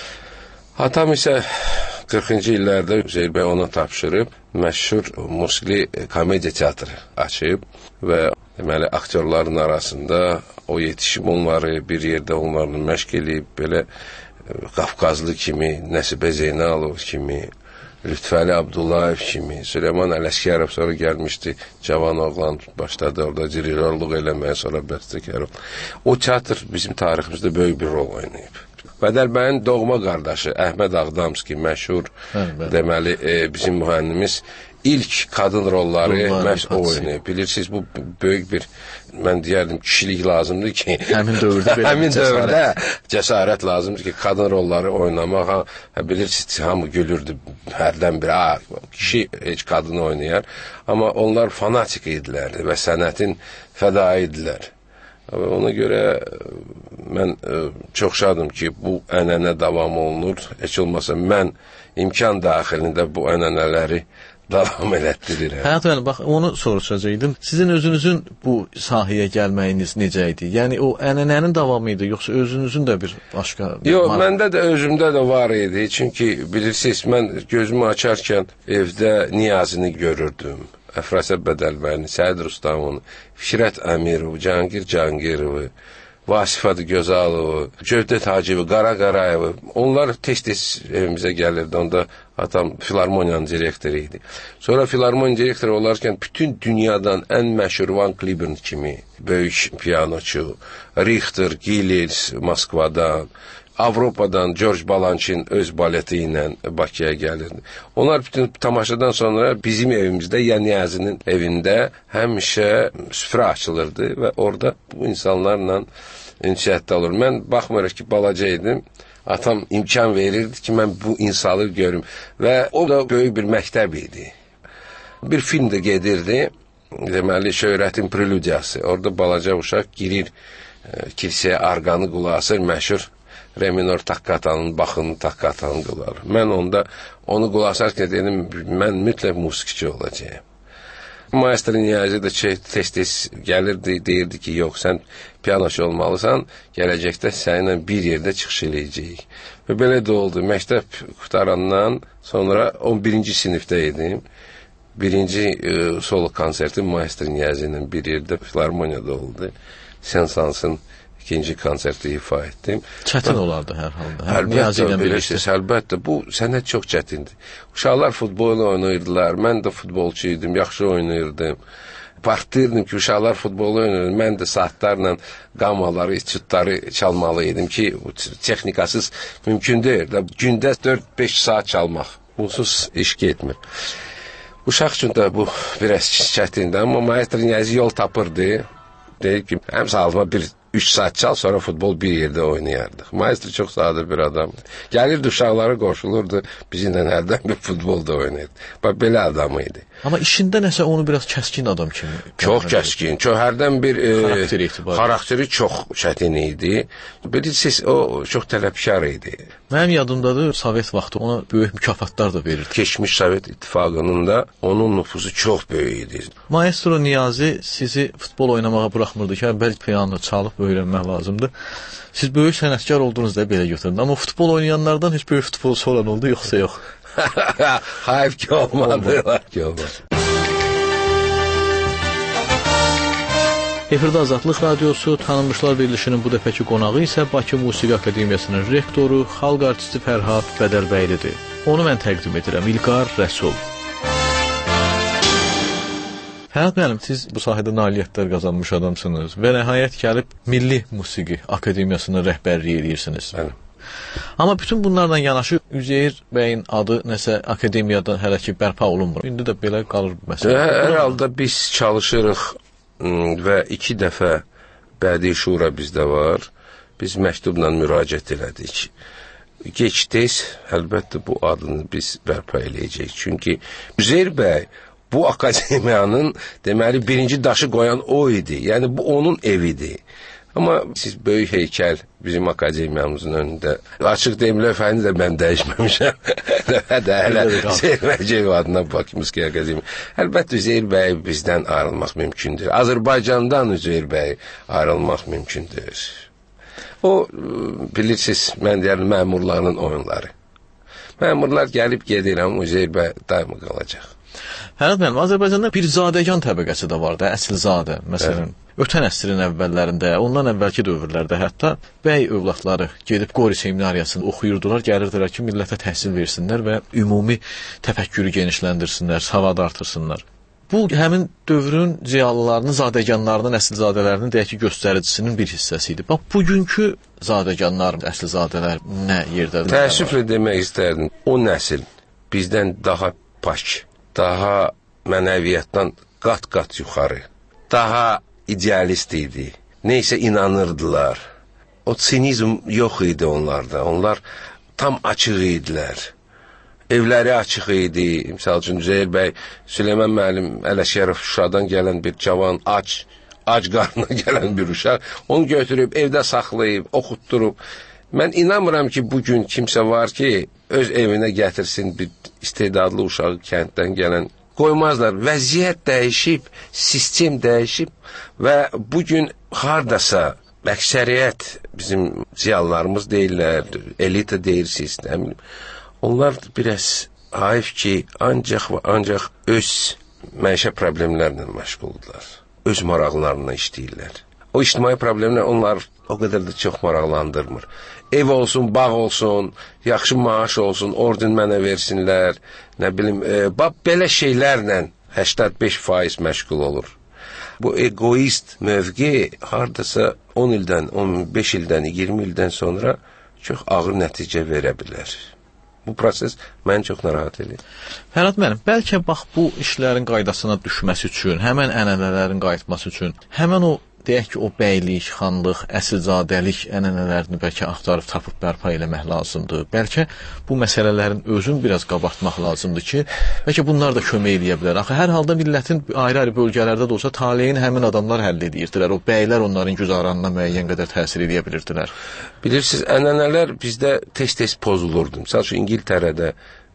[SPEAKER 9] Atam isə 40-cı illərdə Üzeyir bəy ona tapşırıb, məşhur musiqili komediya teatrı açıb və deməli aktyorların arasında o yetişib onları bir yerdə onlarla məşq eləyib, belə Qafqazlı kimi, Nəsibə Zeynalov kimi, Lütfəli Abdullayev kimi, Süleyman Ələskərov sonra gəlmişdi, cavan oğlan başladı orada dirijorluq eləməyə, sonra bəstəkar oldu. O teatr bizim tariximizdə böyük bir rol oynayıb. Bədəlbəyin doğma qardaşı Əhməd Ağdamski, məşhur, deməli, bizim mühənnimiz ilk qadın rolları məhz o oynayıb. Bilirsiniz, bu böyük bir, mən deyərdim, kişilik lazımdır ki, həmin dövrdə cəsarət lazımdır ki, qadın rolları oynamaq, bilirsiniz, hamı gülürdü, hərdən bir, kişi heç qadını oynayar, amma onlar fanatik idilər və sənətin fədai idilər. Ona görə mən çox şadım ki, bu ənənə davam olunur. Heç olmasa mən imkan daxilində bu ənənələri davam elətdirirəm.
[SPEAKER 10] Həyat müəllim, bax, onu soruşacaqdım. Sizin özünüzün bu sahəyə gəlməyiniz necə idi? Yəni, o ənənənin davamı idi, yoxsa özünüzün də bir başqa...
[SPEAKER 9] Yox, məndə də özümdə də var idi. Çünki, bilirsiniz, mən gözümü açarkən evdə Niyazini görürdüm. Əfrasəb Bədəlbəyini, Səid Rustamını, Fikrət Əmirov, Cahangir Cahangirovu, Vasif Adı Gözalovu, Cövdət Hacıyevi, Qara Qarayevi, onlar tez-tez evimizə gəlirdi. Onda atam filarmoniyanın direktoru idi. Sonra filarmoniya direktoru olarkən bütün dünyadan ən məşhur Van Cliburn kimi böyük piyanoçu, Richter, Gilels Moskvadan, Avropadan George Balanchine öz baleti ilə Bakıya gəlirdi. Onlar bütün tamaşadan sonra bizim evimizdə, yəni Niyazinin evində həmişə süfrə açılırdı və orada bu insanlarla ünsiyyətdə olur. Mən baxmırıq ki, balaca idim, atam imkan verirdi ki, mən bu insanı görüm və o da böyük bir məktəb idi. Bir film də gedirdi, deməli, Şöhrətin Preludiyası. Orada balaca uşaq girir, kilsəyə arqanı qulaq asır, məşhur re minor takkatanın, baxın takkatanın qulaq. Mən onda onu qulaq asarkən dedim, mən mütləq musiqiçi olacağım. Maestro Niyazi də tez-tez gəlirdi, deyirdi ki, yox, sən piyanoçu olmalısan, gələcəkdə səninlə bir yerdə çıxış eləyəcəyik. Və belə də oldu. Məktəb qutarandan sonra 11-ci sinifdə idim. Birinci solo konsertim Maestro Niyazi ilə bir yerdə filarmoniyada oldu. Sensansın ikinci konserti ifa etdim.
[SPEAKER 10] Çətin olardı hər halda.
[SPEAKER 9] Əlbəttə, bu sənət çox çətindir. Uşaqlar futbol oynayırdılar, mən də futbolçu idim, yaxşı oynayırdım. Partlayırdım ki, uşaqlar futbol oynayırdım, mən də saatlarla qamaları, içutları çalmalı idim ki, texnikasız mümkün deyil. Gündə 4-5 saat çalmaq, bunsuz iş getmir. Uşaq üçün də bu biraz çətindir, amma Maestro Niyazi yol tapırdı. Deyir ki, həm sağlıma 3 saat çal, sonra futbol bir yerdə oynayardıq. Maestro çox sadır bir adamdır. Gəlirdi, uşaqları qoşulurdu, bizimlə hərdən bir futbolda oynayırdı. Bax, belə adamı idi.
[SPEAKER 10] Amma işində nəsə onu biraz kəskin adam kimi.
[SPEAKER 9] Çox kəskin, çox hərdən bir xarakteri çox çətin idi. Bilirsiniz, o çox tələbkar idi.
[SPEAKER 10] Mənim yadımdadır, Sovet vaxtı ona böyük mükafatlar da verirdi.
[SPEAKER 9] Keçmiş Sovet İttifaqının da onun nüfuzu çox böyük idi.
[SPEAKER 10] Maestro Niyazi sizi futbol oynamağa buraxmırdı ki, bəlkə piano çalıb öyrənmək lazımdır. Siz böyük sənətkar olduğunuzda belə götürün. Amma futbol oynayanlardan heç böyük futbolçu olan oldu, yoxsa yox?
[SPEAKER 9] Hayır ki olmadı.
[SPEAKER 10] Efirdə Azadlıq Radiosu, Tanınmışlar Verilişinin bu dəfəki qonağı isə Bakı Musiqi Akademiyasının rektoru, xalq artisti Fərhad Bədəlbəylidir. Onu mən təqdim edirəm, İlqar Rəsul. Fərhad müəllim, siz bu sahədə nailiyyətlər qazanmış adamsınız və nəhayət gəlib Milli Musiqi Akademiyasının rəhbərliyi edirsiniz.
[SPEAKER 9] Bəli.
[SPEAKER 10] Amma bütün bunlarla yanaşı Üzeyir bəyin adı nəsə akademiyadan hələ ki bərpa olunmur. İndi də belə qalır məsələ.
[SPEAKER 9] Hər halda biz çalışırıq və 2 dəfə bədii şura bizdə var. Biz məktubla müraciət elədik. Gec-tez əlbəttə bu adını biz bərpa eləyəcəyik. Çünki Üzeyir bəy Bu akademiyanın deməli birinci daşı qoyan o idi. Yəni bu onun evidir. Amma siz böyük heykəl bizim akademiyamızın önündə. Açıq deyim, lövhəni də mən dəyişməmişəm. Lövhədə hələ Üzeyir Bəyciyev adına Bakı Musiqi Akademiyası. Əlbəttə Üzeyir bəy bizdən ayrılmaq mümkündür. Azərbaycandan Üzeyir bəy ayrılmaq mümkündür. O, bilirsiniz, mən deyərəm, məmurların oyunları. Məmurlar gəlib gedir, amma Üzeyir bəy daima qalacaq.
[SPEAKER 10] Hənət müəllim, Azərbaycanda bir zadəgan təbəqəsi də var da, əsilzadə. Məsələn, ötən əsrin əvvəllərində, ondan əvvəlki dövrlərdə hətta bəy övladları gedib Qori seminariyasını oxuyurdular, gəlirdilər ki, millətə təhsil versinlər və ümumi təfəkkürü genişləndirsinlər, savadı artırsınlar. Bu, həmin dövrün ziyalılarının, zadəganlarının, əsilzadələrinin deyək ki, göstəricisinin bir hissəsi idi. Bax, bugünkü zadəganlar, əsilzadələr nə yerdədir?
[SPEAKER 9] Təəssüflə demək istərdim, o nəsil bizdən daha pak, daha mənəviyyatdan qat-qat yuxarı, daha idealist idi. Neysə inanırdılar. O sinizm yox idi onlarda. Onlar tam açıq idilər. Evləri açıq idi. Misal üçün Üzeyir bəy, Süleyman müəllim Ələşərov Şuşadan gələn bir cavan, ac qarnına gələn bir uşaq. Onu götürüb evdə saxlayıb, oxutdurub. Mən inanmıram ki, bugün kimsə var ki, öz evinə gətirsin bir istedadlı uşağı kənddən gələn. Qoymazlar. Vəziyyət dəyişib, sistem dəyişib və bugün hardasa əksəriyyət bizim ziyalılarımız deyirlər, elita deyirsiniz, nə bilim. Onlar biraz haif ki, ancaq və ancaq öz məişə problemlərlə məşğuldurlar. Öz maraqlarına işləyirlər. O ictimai problemlər onlar o qədər də çox maraqlandırmır. Ev olsun, bağ olsun, yaxşı maaş olsun, orden mənə versinlər, nə bilim, belə şeylərlə 85% məşğul olur. Bu egoist mövqe hardasa 10 ildən, 15 ildən, 20 ildən sonra çox ağır nəticə verə bilər. Bu proses məni çox narahat edir.
[SPEAKER 10] Hənət müəllim, bəlkə bax bu işlərin qaydasına düşməsi üçün, həmən ənənələrin qayıtması üçün, həmən o deyək ki, o bəylik, xanlıq, əsilzadəlik ənənələrini bəlkə axtarıb tapıb bərpa eləmək lazımdır. Bəlkə bu məsələlərin özünü biraz qabartmaq lazımdır ki, bəlkə bunlar da kömək eləyə bilər. Axı, hər halda millətin ayrı-ayrı bölgələrdə də olsa taleyini həmin adamlar həll edirdilər. O bəylər onların güzaranına müəyyən qədər təsir edə bilirdilər.
[SPEAKER 9] Bilirsiniz, ənənələr bizdə tez-tez pozulurdu. Məsəl üçün, İngiltərədə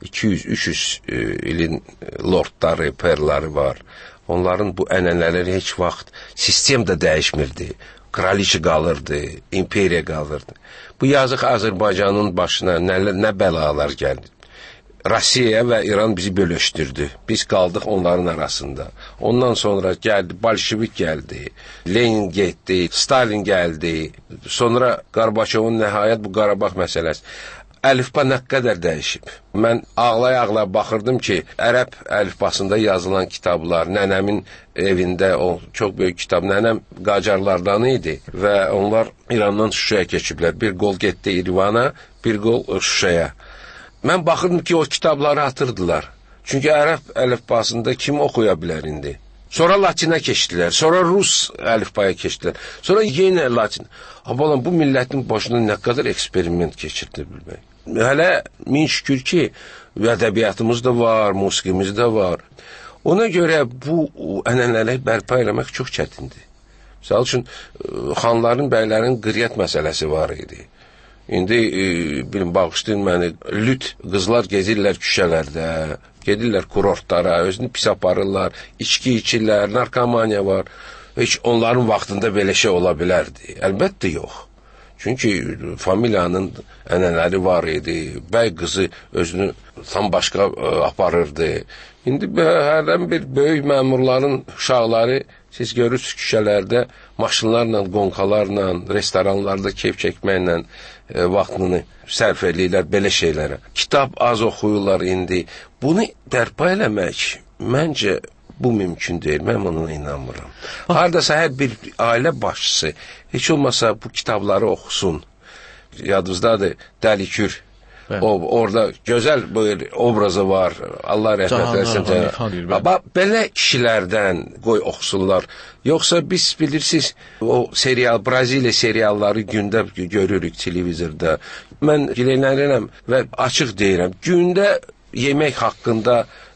[SPEAKER 9] 200-300 ilin lordları, perları var. Onların bu ənənələri heç vaxt sistem də dəyişmirdi. Kraliçə qalırdı, imperiya qalırdı. Bu yazıq Azərbaycanın başına nə bəlalar gəldi. Rusiya və İran bizi bölüşdürdü. Biz qaldıq onların arasında. Ondan sonra gəldi, Bolşevik gəldi, Lenin getdi, Stalin gəldi. Sonra Qarbaçovun nəhayət bu Qarabağ məsələsi. Əlifba nə qədər dəyişib. Mən ağlaya-ağlaya baxırdım ki, ərəb əlifbasında yazılan kitablar, nənəmin evində o çox böyük kitab, nənəm Qacarlardan idi və onlar İrandan Şuşaya keçiblər. Bir qol getdi İrivana, bir qol Şuşaya. Mən baxırdım ki, o kitabları atırdılar. Çünki ərəb əlifbasında kim oxuya bilər indi? Sonra Latinə keçdilər, sonra Rus əlifbaya keçdilər, sonra yenə Latin. Abalan, bu millətin başına nə qədər eksperiment keçirdi bilmək. Hələ min şükür ki, ədəbiyyatımız da var, musiqimiz də var. Ona görə bu ənənələri bərpa eləmək çox çətindir. Məsəl üçün, xanların, bəylərin qriyyət məsələsi var idi. İndi, bağışlayın məni, lüt qızlar gezirlər küçələrdə, gedirlər kurortlara, özünü pis aparırlar, içki içirlər, narkomaniya var. Heç onların vaxtında belə şey ola bilərdi. Əlbəttə yox. Çünki familiyanın ənənələri var idi, bəy qızı özünü tam başqa aparırdı. İndi hərdən bir böyük məmurların uşaqları, siz görürsünüz küçələrdə maşınlarla, qonqalarla, restoranlarda keyf çəkməklə vaxtını sərf edirlər belə şeylərə. Kitab az oxuyurlar indi. Bunu bərpa eləmək, məncə, bu mümkün deyil, mən ona inanmıram. Haradasa hər bir ailə başçısı heç olmasa bu kitabları oxusun. Yadınızdadır, Dəlikür. Orada gözəl bir obrazı var. Allah rəhmət eləsin. Belə kişilərdən qoy oxusunlar. Yoxsa biz bilirsiniz, o Braziliya serialları gündə görürük televizorda. Mən gileylənirəm və açıq deyirəm, gündə yemək haqqında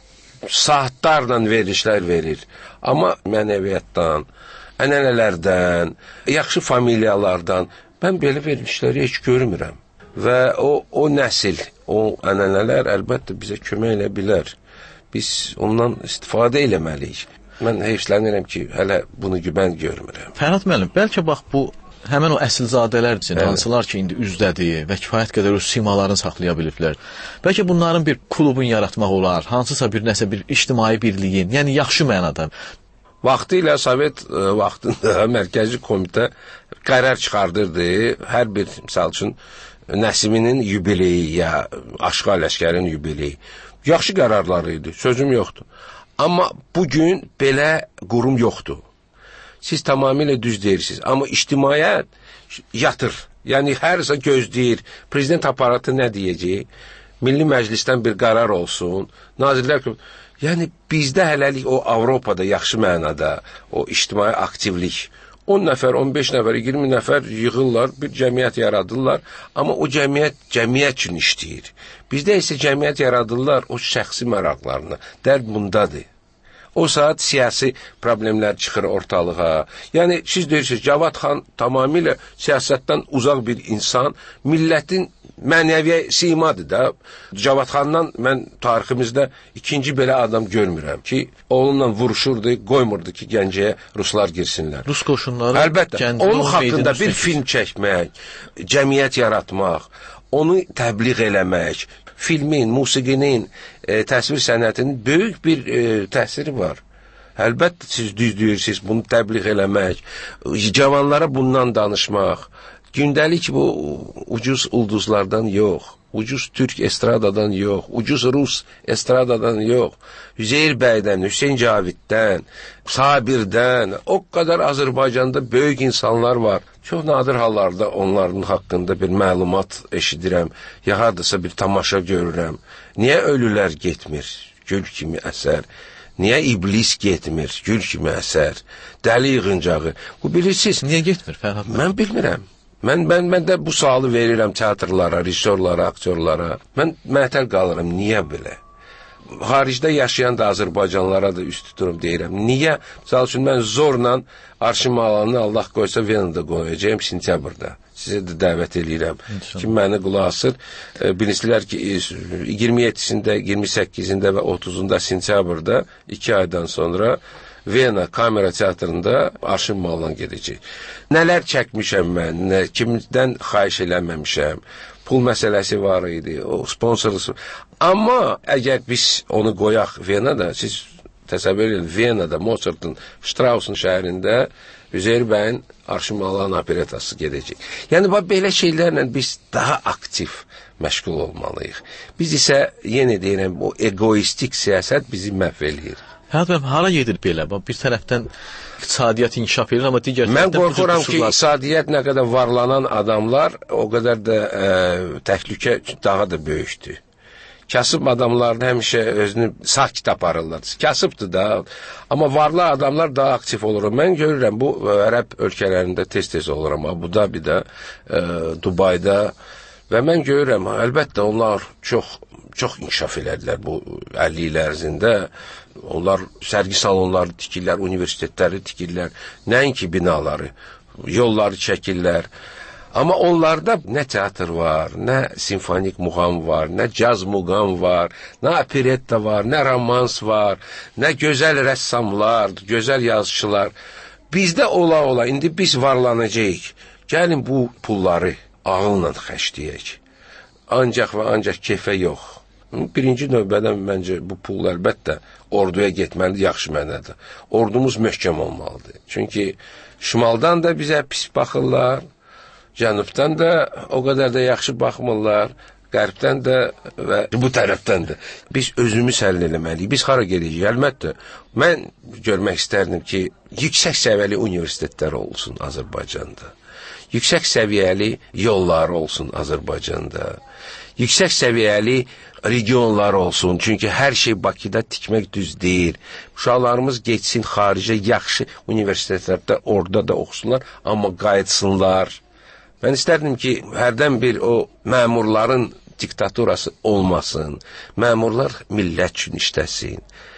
[SPEAKER 9] saatlarla verilişlər verir. Amma mənəviyyatdan, ənənələrdən, yaxşı familiyalardan mən belə verilişləri heç görmürəm. Və o nəsil, o ənənələr əlbəttə bizə kömək elə bilər. Biz ondan istifadə eləməliyik. Mən heyfslənirəm ki, hələ bunu mən görmürəm.
[SPEAKER 10] Fərhad müəllim, bəlkə bax bu həmin o əsilzadələr üçün, hansılar ki, indi üzdədir və kifayət qədər öz simalarını saxlaya biliblər. Bəlkə bunların bir klubun yaratmaq olar, hansısa bir nəsə bir ictimai birliyin, yəni yaxşı mənada.
[SPEAKER 9] Vaxtı ilə Sovet vaxtında Mərkəzi Komitə qərar çıxardırdı. Hər bir, misal üçün, Nəsiminin yubileyi ya Aşqa Ələşkərin yubileyi. Yaxşı qərarları idi, sözüm yoxdur. Amma bugün belə qurum yoxdur. Siz tamamilə düz deyirsiniz. Amma ictimaiyyət yatır. Yəni, hərsə gözləyir. Prezident aparatı nə deyəcək? Milli Məclisdən bir qərar olsun. Nazirlər... Yəni, bizdə hələlik o Avropada yaxşı mənada, o ictimai aktivlik, 10 nəfər, 15 nəfər, 20 nəfər yığırlar, bir cəmiyyət yaradırlar. Amma o cəmiyyət üçün işləyir. Bizdə isə cəmiyyət yaradırlar o şəxsi maraqlarına. Dərd bundadır. O saat siyasi problemlər çıxır ortalığa. Yəni, siz deyirsiniz, Cavad xan tamamilə siyasətdən uzaq bir insan, millətin mənəviyyə simadır da. Cavad xandan mən tariximizdə ikinci belə adam görmürəm ki, onunla vuruşurdu, qoymurdu ki, Gəncəyə ruslar girsinlər.
[SPEAKER 10] Rus qoşunları...
[SPEAKER 9] Əlbəttə, onun haqqında bir film çəkmək, cəmiyyət yaratmaq, onu təbliğ eləmək, filmin, musiqinin, təsvir sənətinin böyük bir təsiri var. Əlbəttə, siz düz deyirsiniz, bunu təbliğ eləmək, cavanlara bundan danışmaq. Gündəlik bu ucuz ulduzlardan yox, ucuz Türk estradadan yox, ucuz Rus estradadan yox, Üzeyir bəydən, Hüseyin Caviddən, Sabirdən, o qədər Azərbaycanda böyük insanlar var. Çox nadir hallarda onların haqqında bir məlumat eşidirəm, ya hardasa bir tamaşa görürəm. Niyə ölülər getmir? Gül kimi əsər. Niyə iblis getmir? Gül kimi əsər. Dəli yığıncağı. Bu bilirsiniz.
[SPEAKER 10] Niyə getmir Fərhad?
[SPEAKER 9] Mən bilmirəm. Mən də bu sualı verirəm teatrlara, rejissorlara, aktyorlara. Mən məhtəl qalıram. Niyə belə? Xaricdə yaşayan da Azərbaycanlara da üst tuturum deyirəm. Niyə? Misal üçün, mən zorla Arşın Malanını Allah qoysa Venada qoyacağım sentyabrda. Sizə də dəvət edirəm. Kim məni qulaq asır, bilirsilər ki, 27-sində, 28-ində və 30-unda sentyabrda 2 aydan sonra Vena Kamera Teatrında Arşın Malan gedəcək. Nələr çəkmişəm mən, kimdən xahiş eləməmişəm. Pul məsələsi var idi, o sponsorlusu. Amma əgər biz onu qoyaq Venada, siz təsəvvür edin, Venada, Mozart'ın, Strauss'un şəhərində Üzeyir bəyin Arşın Malan operetası gedəcək. Yəni, belə şeylərlə biz daha aktiv məşğul olmalıyıq. Biz isə, yenə deyirəm, o egoistik siyasət bizi məhv eləyir.
[SPEAKER 10] Hərdən, hara gedir belə? Bir tərəfdən iqtisadiyyat inkişaf edir, amma digər tərəfdən...
[SPEAKER 9] Mən qorxuram ki, iqtisadiyyat nə qədər varlanan adamlar, o qədər də təhlükə daha da böyükdür. Kasıb adamların həmişə özünü sakit aparırlar. Kasıbdır da, amma varlı adamlar daha aktif olur. Mən görürəm, bu ərəb ölkələrində tez-tez oluram. Abu Dhabi'də, Dubayda və mən görürəm, əlbəttə onlar çox inkişaf elədilər bu 50 il ərzində. Onlar sərgi salonları tikirlər, universitetləri tikirlər, nəinki binaları, yolları çəkirlər. Amma onlarda nə teatr var, nə simfonik muğam var, nə caz muğam var, nə operetta var, nə romans var, nə gözəl rəssamlar, gözəl yazıçılar. Bizdə ola, indi biz varlanacağıq. Gəlin bu pulları ağılla xərcləyək. Ancaq və ancaq keyfə yox. Birinci növbədən məncə bu pul əlbəttə orduya getməlidir, yaxşı mənada. Ordumuz möhkəm olmalıdır. Çünki şimaldan da bizə pis baxırlar, cənubdan da o qədər də yaxşı baxmırlar, qərbdən də və bu tərəfdən də. Biz özümüz həll eləməliyik. Biz hara gedəcəyik? Əlbəttə, mən görmək istərdim ki, yüksək səviyyəli universitetlər olsun Azərbaycanda. Yüksək səviyyəli yollar olsun Azərbaycanda. Yüksək səviyyəli regionlar olsun. Çünki hər şey Bakıda tikmək düz deyil. Uşaqlarımız geçsin xaricə yaxşı universitetlərdə, orada da oxusunlar, amma qayıtsınlar. Mən istərdim ki, hərdən bir o məmurların diktaturası olmasın. Məmurlar millət üçün işləsin.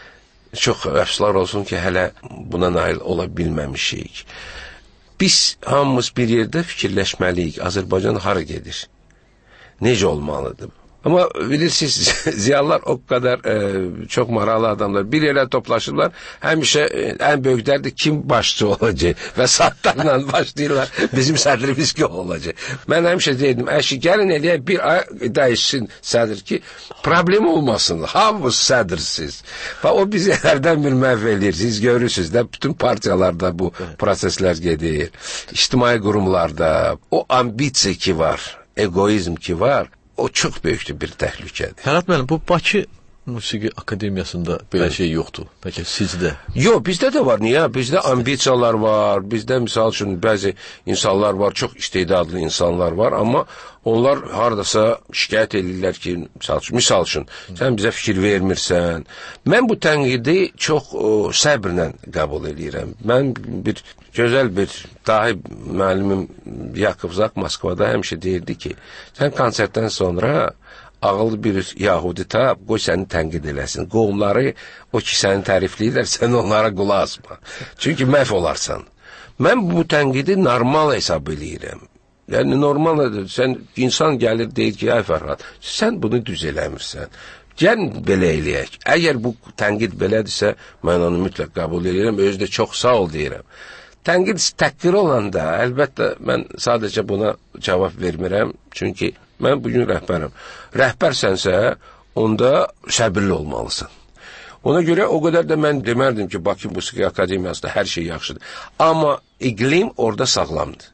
[SPEAKER 9] çox əfsuslar olsun ki, hələ buna nail ola bilməmişik. Biz hamımız bir yerdə fikirləşməliyik. Azərbaycan hara gedir? Necə olmalıdır? Amma bilirsiniz, ziyalılar o kadar çok maraqlı adamlar. Bir yerə toplaşırlar. Həmişə ən böyüklərdir kim başçı olacaq və saatlarla başlayırlar. Bizim sədrimiz ki olacaq. Mən həmişə deyirdim, əşi gəlin eləyək bir ay dəyişsin sədr ki, problem olmasın. Hamımız sədrsiz. Və o bizi hərdən bir məhv eləyir. Siz görürsünüz də bütün partiyalarda bu proseslər gedir. İctimai qurumlarda o ambisiya ki var, egoizm ki var, o çox böyük bir təhlükədir.
[SPEAKER 10] Fərhad müəllim, bu Bakı Musiqi Akademiyasında belə şey yoxdur. Bəlkə sizdə?
[SPEAKER 9] Yox, bizdə də var. Niyə? Bizdə ambisiyalar var. Bizdə misal üçün bəzi insanlar var, çox istedadlı insanlar var, amma onlar hardasa şikayət edirlər ki, misal üçün sən bizə fikir vermirsən. Mən bu tənqidi çox səbrlə qəbul edirəm. Mən bir gözəl bir dahi müəllimim Yakov Zak Moskvada həmişə deyirdi ki, sən konsertdən sonra ağıllı bir yahudi tap, qoy səni tənqid eləsin. Qohumları o ki səni tərifləyirlər, sən onlara qulaq asma. Çünki məhv olarsan. Mən bu tənqidi normal hesab eləyirəm. Yəni normaldır. Sən insan gəlir deyir ki, ay Fərhad, sən bunu düz eləmirsən. Gəl belə eləyək. Əgər bu tənqid belədirsə, mən onu mütləq qəbul edirəm. Özü də çox sağ ol deyirəm. Tənqid təhqir olanda, əlbəttə mən sadəcə buna cavab vermirəm. Çünki mən bugün rəhbərəm. Rəhbərsənsə, onda səbirli olmalısan. Ona görə o qədər də mən demərdim ki, Bakı Musiqi Akademiyasında hər şey yaxşıdır. Amma iqlim orada sağlamdır.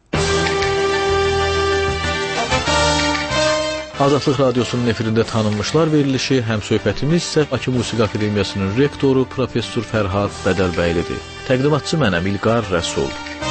[SPEAKER 10] Azadlıq Radiosunun efirində tanınmışlar verilişi, həmsöhbətimiz isə Bakı Musiqi Akademiyasının rektoru Professor Fərhad Bədəlbəylidir. Təqdimatçı mənəm İlqar Rəsul.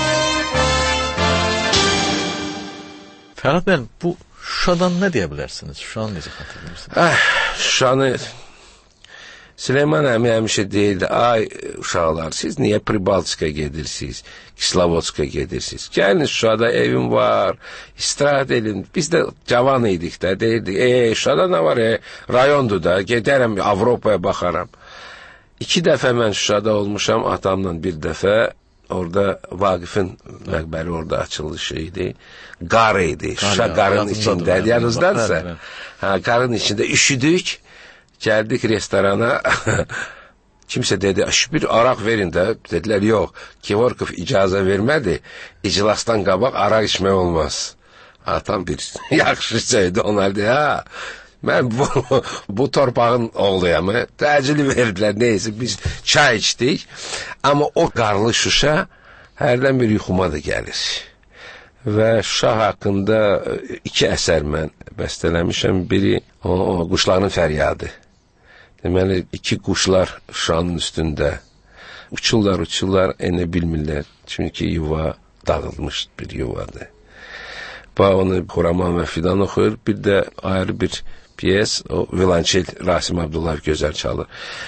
[SPEAKER 10] Fərhad müəllim, bu Şuşadan nə deyə bilərsiniz? Şuşanı necə xatırlayırsınız?
[SPEAKER 9] Şuşanı Süleyman əmi həmişə deyirdi, ay uşaqlar, siz niyə Pribaltikaya gedirsiniz, Kislovodskaya gedirsiniz? Gəlin Şuşada evim var, istirahat edin. Biz də cavan idik də, deyirdik, Şuşada nə var, rayondur da, gedərəm Avropaya baxaram. 2 dəfə mən Şuşada olmuşam, atamla bir dəfə. Orada Vaqifin məqbəri orada açılışı idi. Qar idi. Şuşa qarın içində. Yanınızdadırsa. Qarın içində üşüdük. Gəldik restorana. Kimsə dedi, bir araq verin də. Dedilər, yox. Kevorkov icazə vermədi. İclasdan qabaq araq içmək olmaz. Atam bir yaxşı şeydi. Onlar deyir, mən bu torpağın oğluyam. Təcili verdilər, neyse biz çay içdik. Amma o qarlı Şuşa hərdən bir yuxuma da gəlir. Və Şuşa haqqında 2 əsər mən bəstələmişəm. Biri o quşların fəryadı. Deməli, 2 quşlar Şuşanın üstündə uçurlar, enə bilmirlər. Çünki yuva dağılmış bir yuvadır. Onu Xuraman və Fidan oxuyur. Bir də ayrı bir piyes, o violonçel Rasim Abdullayev gözəl çalır.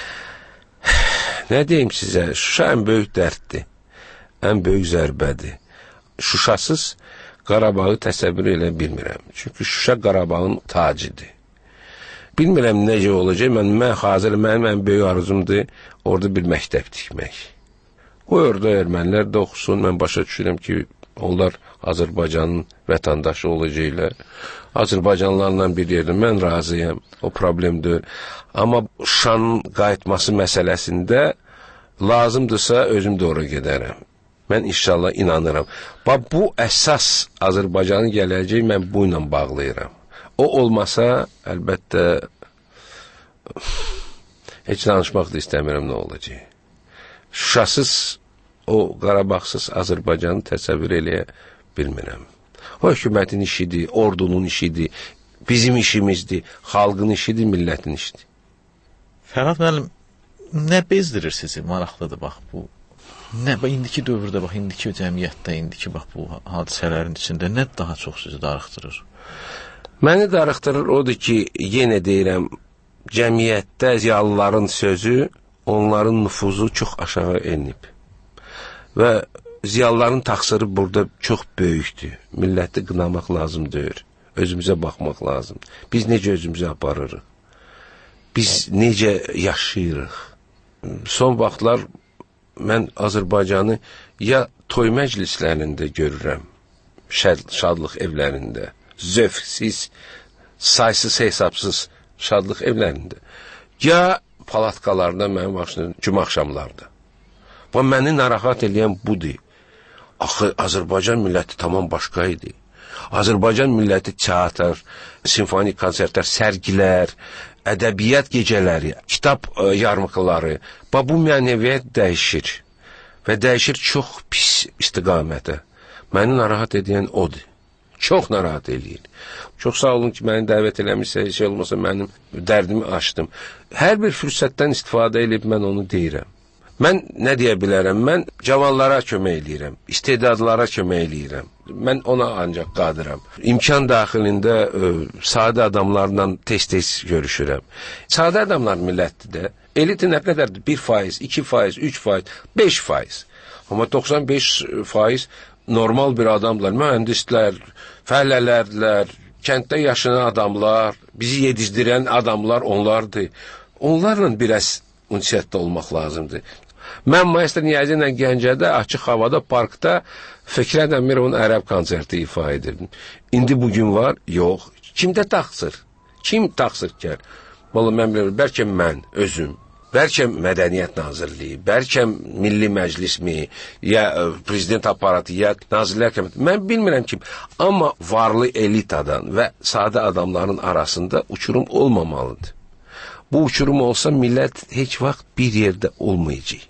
[SPEAKER 9] Nə deyim sizə, Şuşa ən böyük dərddir, ən böyük zərbədir. Şuşasız Qarabağı təsəvvür elə bilmirəm. Çünki Şuşa Qarabağın tacidir. Bilmirəm necə olacaq, mənim ən böyük arzumdur orada bir məktəb tikmək. Qoy orada ermənilər də oxusun, mən başa düşürəm ki, onlar Azərbaycanın vətəndaşı olacaqlar. Azərbaycanlarla bir yerdə mən razıyam, o problemdir. Amma Şuşanın qayıtması məsələsində lazımdırsa özüm də ora gedərəm. Mən inşallah inanıram. Bu əsas Azərbaycanın gələcəyi mən bu ilə bağlayıram. O olmasa, əlbəttə, heç danışmaq da istəmirəm nə olacaq. Şuşasız, o Qarabağsız Azərbaycanı təsəvvür eləyə bilmirəm. O hökumətin işidir, ordunun işidir, bizim işimizdir, xalqın işidir, millətin işidir.
[SPEAKER 10] Fərhad müəllim, nə bezdirir sizi? Maraqlıdır, bax, bu. İndiki dövrdə, bax, indiki cəmiyyətdə, indiki, bax, bu hadisələrin içində nə daha çox sizi darıxdırır?
[SPEAKER 9] Məni darıxdırır odur ki, yenə deyirəm, cəmiyyətdə ziyalıların sözü, onların nüfuzu çox aşağı enib. Və ziyalıların təqsiri burada çox böyükdür. Milləti qınamaq lazım deyir. Özümüzə baxmaq lazım. Biz necə özümüzə aparırıq? Biz necə yaşayırıq? son vaxtlar mən Azərbaycanı ya toy məclislərində görürəm, şadlıq evlərində, zövqsiz, saysız hesabsız şadlıq evlərində, ya palatkalarda mənim vaxtım cümə axşamlarda. Və məni narahat edən budur. Axı, Azərbaycan milləti tamam başqa idi. Azərbaycan milləti teatr, simfonik konsertlər, sərgilər, ədəbiyyat gecələri, kitab yarmıqları, bu mənəviyyat dəyişir və dəyişir çox pis istiqamətə. Məni narahat edən odur. Çox narahat eləyir. Çox sağ olun ki, məni dəvət eləmişsə, şey olmasa mənim dərdimi açdım. Hər bir fürsətdən istifadə edib mən onu deyirəm. Mən nə deyə bilərəm? Mən cavanlara kömək eləyirəm, istedadlara kömək eləyirəm. Mən ona ancaq qadiram. İmkan daxilində sadə adamlarla tez-tez görüşürəm. Sadə adamlar millətdir də. Eliti nə qədərdir? 1%, 2%, 3%, 5%. Amma 95% normal bir adamlar, mühəndislər, fəhlələrlər, kənddə yaşayan adamlar, bizi yedizdirən adamlar onlardır. Onlarla biraz ünsiyyətdə olmaq lazımdır. Mən Maestro Niyazi ilə Gəncədə, açıq havada, parkda Fikrət Əmirovun ərəb konserti ifa edirdim. İndi bugün var? Yox. Kimdə taxsır? Kim taxsırkar? Vallahi mən bilirəm, bəlkə mən özüm, bəlkə Mədəniyyət Nazirliyi, bəlkə Milli Məclis mi, ya Prezident aparatı, ya Nazirlər Komitəsi, mən bilmirəm kim. Amma varlı elitadan və sadə adamların arasında uçurum olmamalıdır. Bu uçurum olsa millət heç vaxt bir yerdə olmayacaq.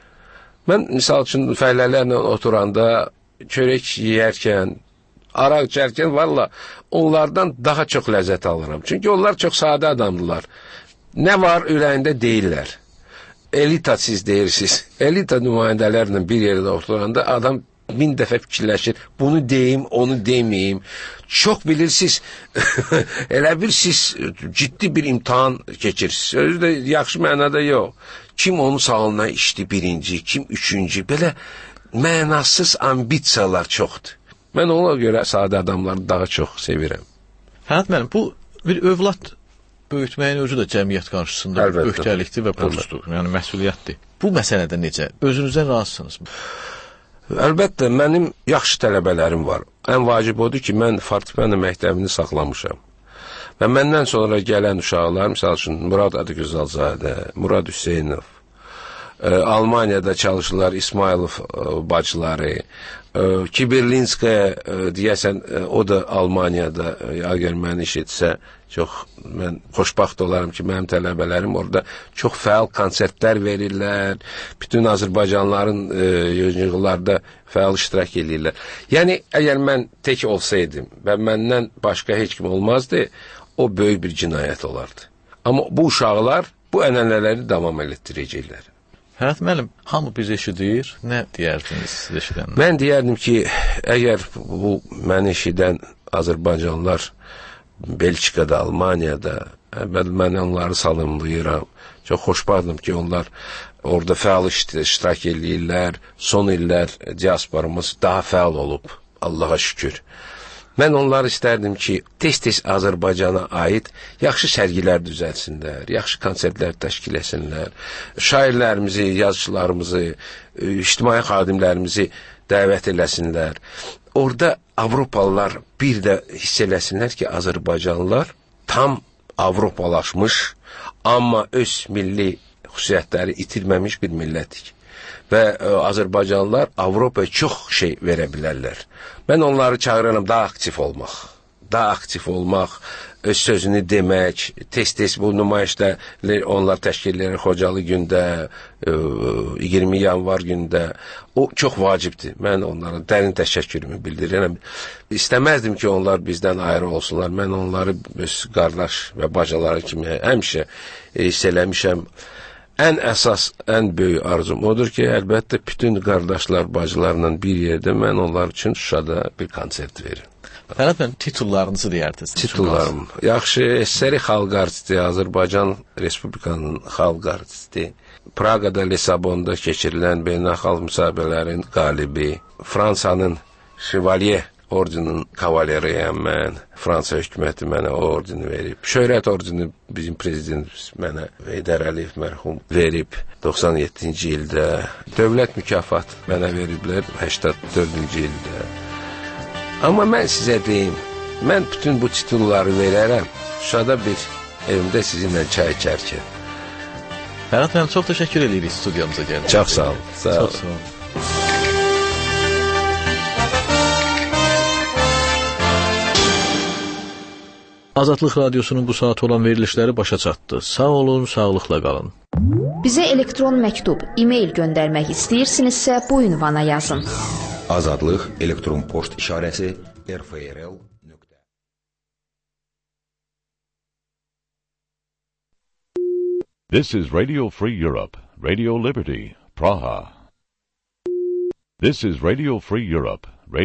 [SPEAKER 9] Mən misal üçün fəhlələrlə oturanda, çörək yeyərkən, araq içərkən valla onlardan daha çox ləzzət alıram. Çünki onlar çox sadə adamdılar. Nə var ürəyində deyirlər. Elita siz deyirsiniz. Elita nümayəndələrlə bir yerdə oturanda adam 1000 dəfə fikirləşir. Bunu deyim, onu deməyim. Çox bilirsiniz, elə bir siz ciddi bir imtahan keçirsiniz. Özü də yaxşı mənada yox. Kim onun sağlığına işdi birinci, kim üçüncü, belə mənasız ambisiyalar çoxdur. Mən ona görə sadə adamları daha çox sevirəm.
[SPEAKER 10] Fərhad müəllim, bu bir övlad böyütməyin özü də cəmiyyət qarşısında öhdəlikdir və borcdur, yəni məsuliyyətdir. Bu məsələdə necə? Özünüzdən razısınızmı?
[SPEAKER 9] Əlbəttə, mənim yaxşı tələbələrim var. Ən vacib odur ki, mən fortepiano məktəbini saxlamışam. Və məndən sonra gələn uşaqlar, misal üçün Murad Adıgözalzadə, Murad Hüseynov, Almaniyada çalışırlar İsmailov bacıları, Kiberlinskaya deyəsən, o da Almaniyada, əgər məni işitsə, mən xoşbaxt olaram ki, mənim tələbələrim orada çox fəal konsertlər verirlər, bütün Azərbaycanlıların yığınlarda fəal iştirak edirlər. Yəni, əgər mən tək olsaydım və məndən başqa heç kim olmazdı, o böyük bir cinayət olardı. Amma bu uşaqlar bu ənənələri davam etdirəcəklər.
[SPEAKER 10] Fərhad müəllim, hamı bizi eşidir, nə deyərdiniz siz eşidənlər?
[SPEAKER 9] Mən deyərdim ki, əgər bu məni eşidən Azərbaycanlılar Belçikada, Almaniyada, mən onları salamlayıram. Çox xoşbaxtım ki, onlar orada fəal iştirak edirlər. Son illər diasporumuz daha fəal olub, Allaha şükür. Mən onları istərdim ki, tez-tez Azərbaycana aid yaxşı sərgilər düzəlsinlər, yaxşı konsertlər təşkil etsinlər, şairlərimizi, yazıçılarımızı, ictimai xadimlərimizi dəvət eləsinlər. Orada Avropalılar bir də hiss eləsinlər ki, Azərbaycanlılar tam Avropalaşmış, amma öz milli xüsusiyyətləri itirməmiş bir millətik. Və Azərbaycanlılar Avropaya çox şey verə bilərlər. Mən onları çağırıram daha aktiv olmaq, öz sözünü demək, tez-tez bu nümayişlər onlar təşkil edir Xocalı gündə, 20 yanvar gündə. O çox vacibdir. Mən onlara dərin təşəkkürümü bildirirəm. İstəməzdim ki, onlar bizdən ayrı olsunlar. Mən onları öz qardaş və bacıları kimi həmişə hiss eləmişəm. Ən əsas, ən böyük arzum odur ki, əlbəttə bütün qardaşlar, bacılarla bir yerdə mən onlar üçün Şuşada bir konsert verim.
[SPEAKER 10] Fərhad müəllim, titullarınızı deyərdiniz.
[SPEAKER 9] Titullarım. Yaxşı, əsəri xalq artisti, Azərbaycan Respublikanın xalq artisti, Praqada, Lisabonda keçirilən beynəlxalq müsabaqələrin qalibi, Fransanın Şevalye ordenin kavaleriyəm mən. Fransa hökuməti mənə o ordeni verib. Şöhrət ordeni bizim prezidentimiz mənə Heydər Əliyev mərhum verib 97-ci ildə. Dövlət mükafat mənə veriblər 84-cü ildə. Amma mən sizə deyim, mən bütün bu titulları verərəm. Şuşada bir evimdə sizinlə çay içərkən.
[SPEAKER 10] Fərhad müəllim, çox təşəkkür edirik studiyamıza gəldiyiniz.
[SPEAKER 9] Çox sağ olun.
[SPEAKER 10] Çox sağ olun. Azadlıq Radiosunun bu saat olan verilişləri başa çatdı. Sağ olun, sağlıqla qalın.
[SPEAKER 3] Bizə elektron məktub, e-mail göndərmək istəyirsinizsə bu ünvana yazın.
[SPEAKER 19] Azadlıq elektron poçt işarəsi rfrl.
[SPEAKER 5] This is Radio Free Europe, Radio Liberty, Praha. This is Radio Free Europe,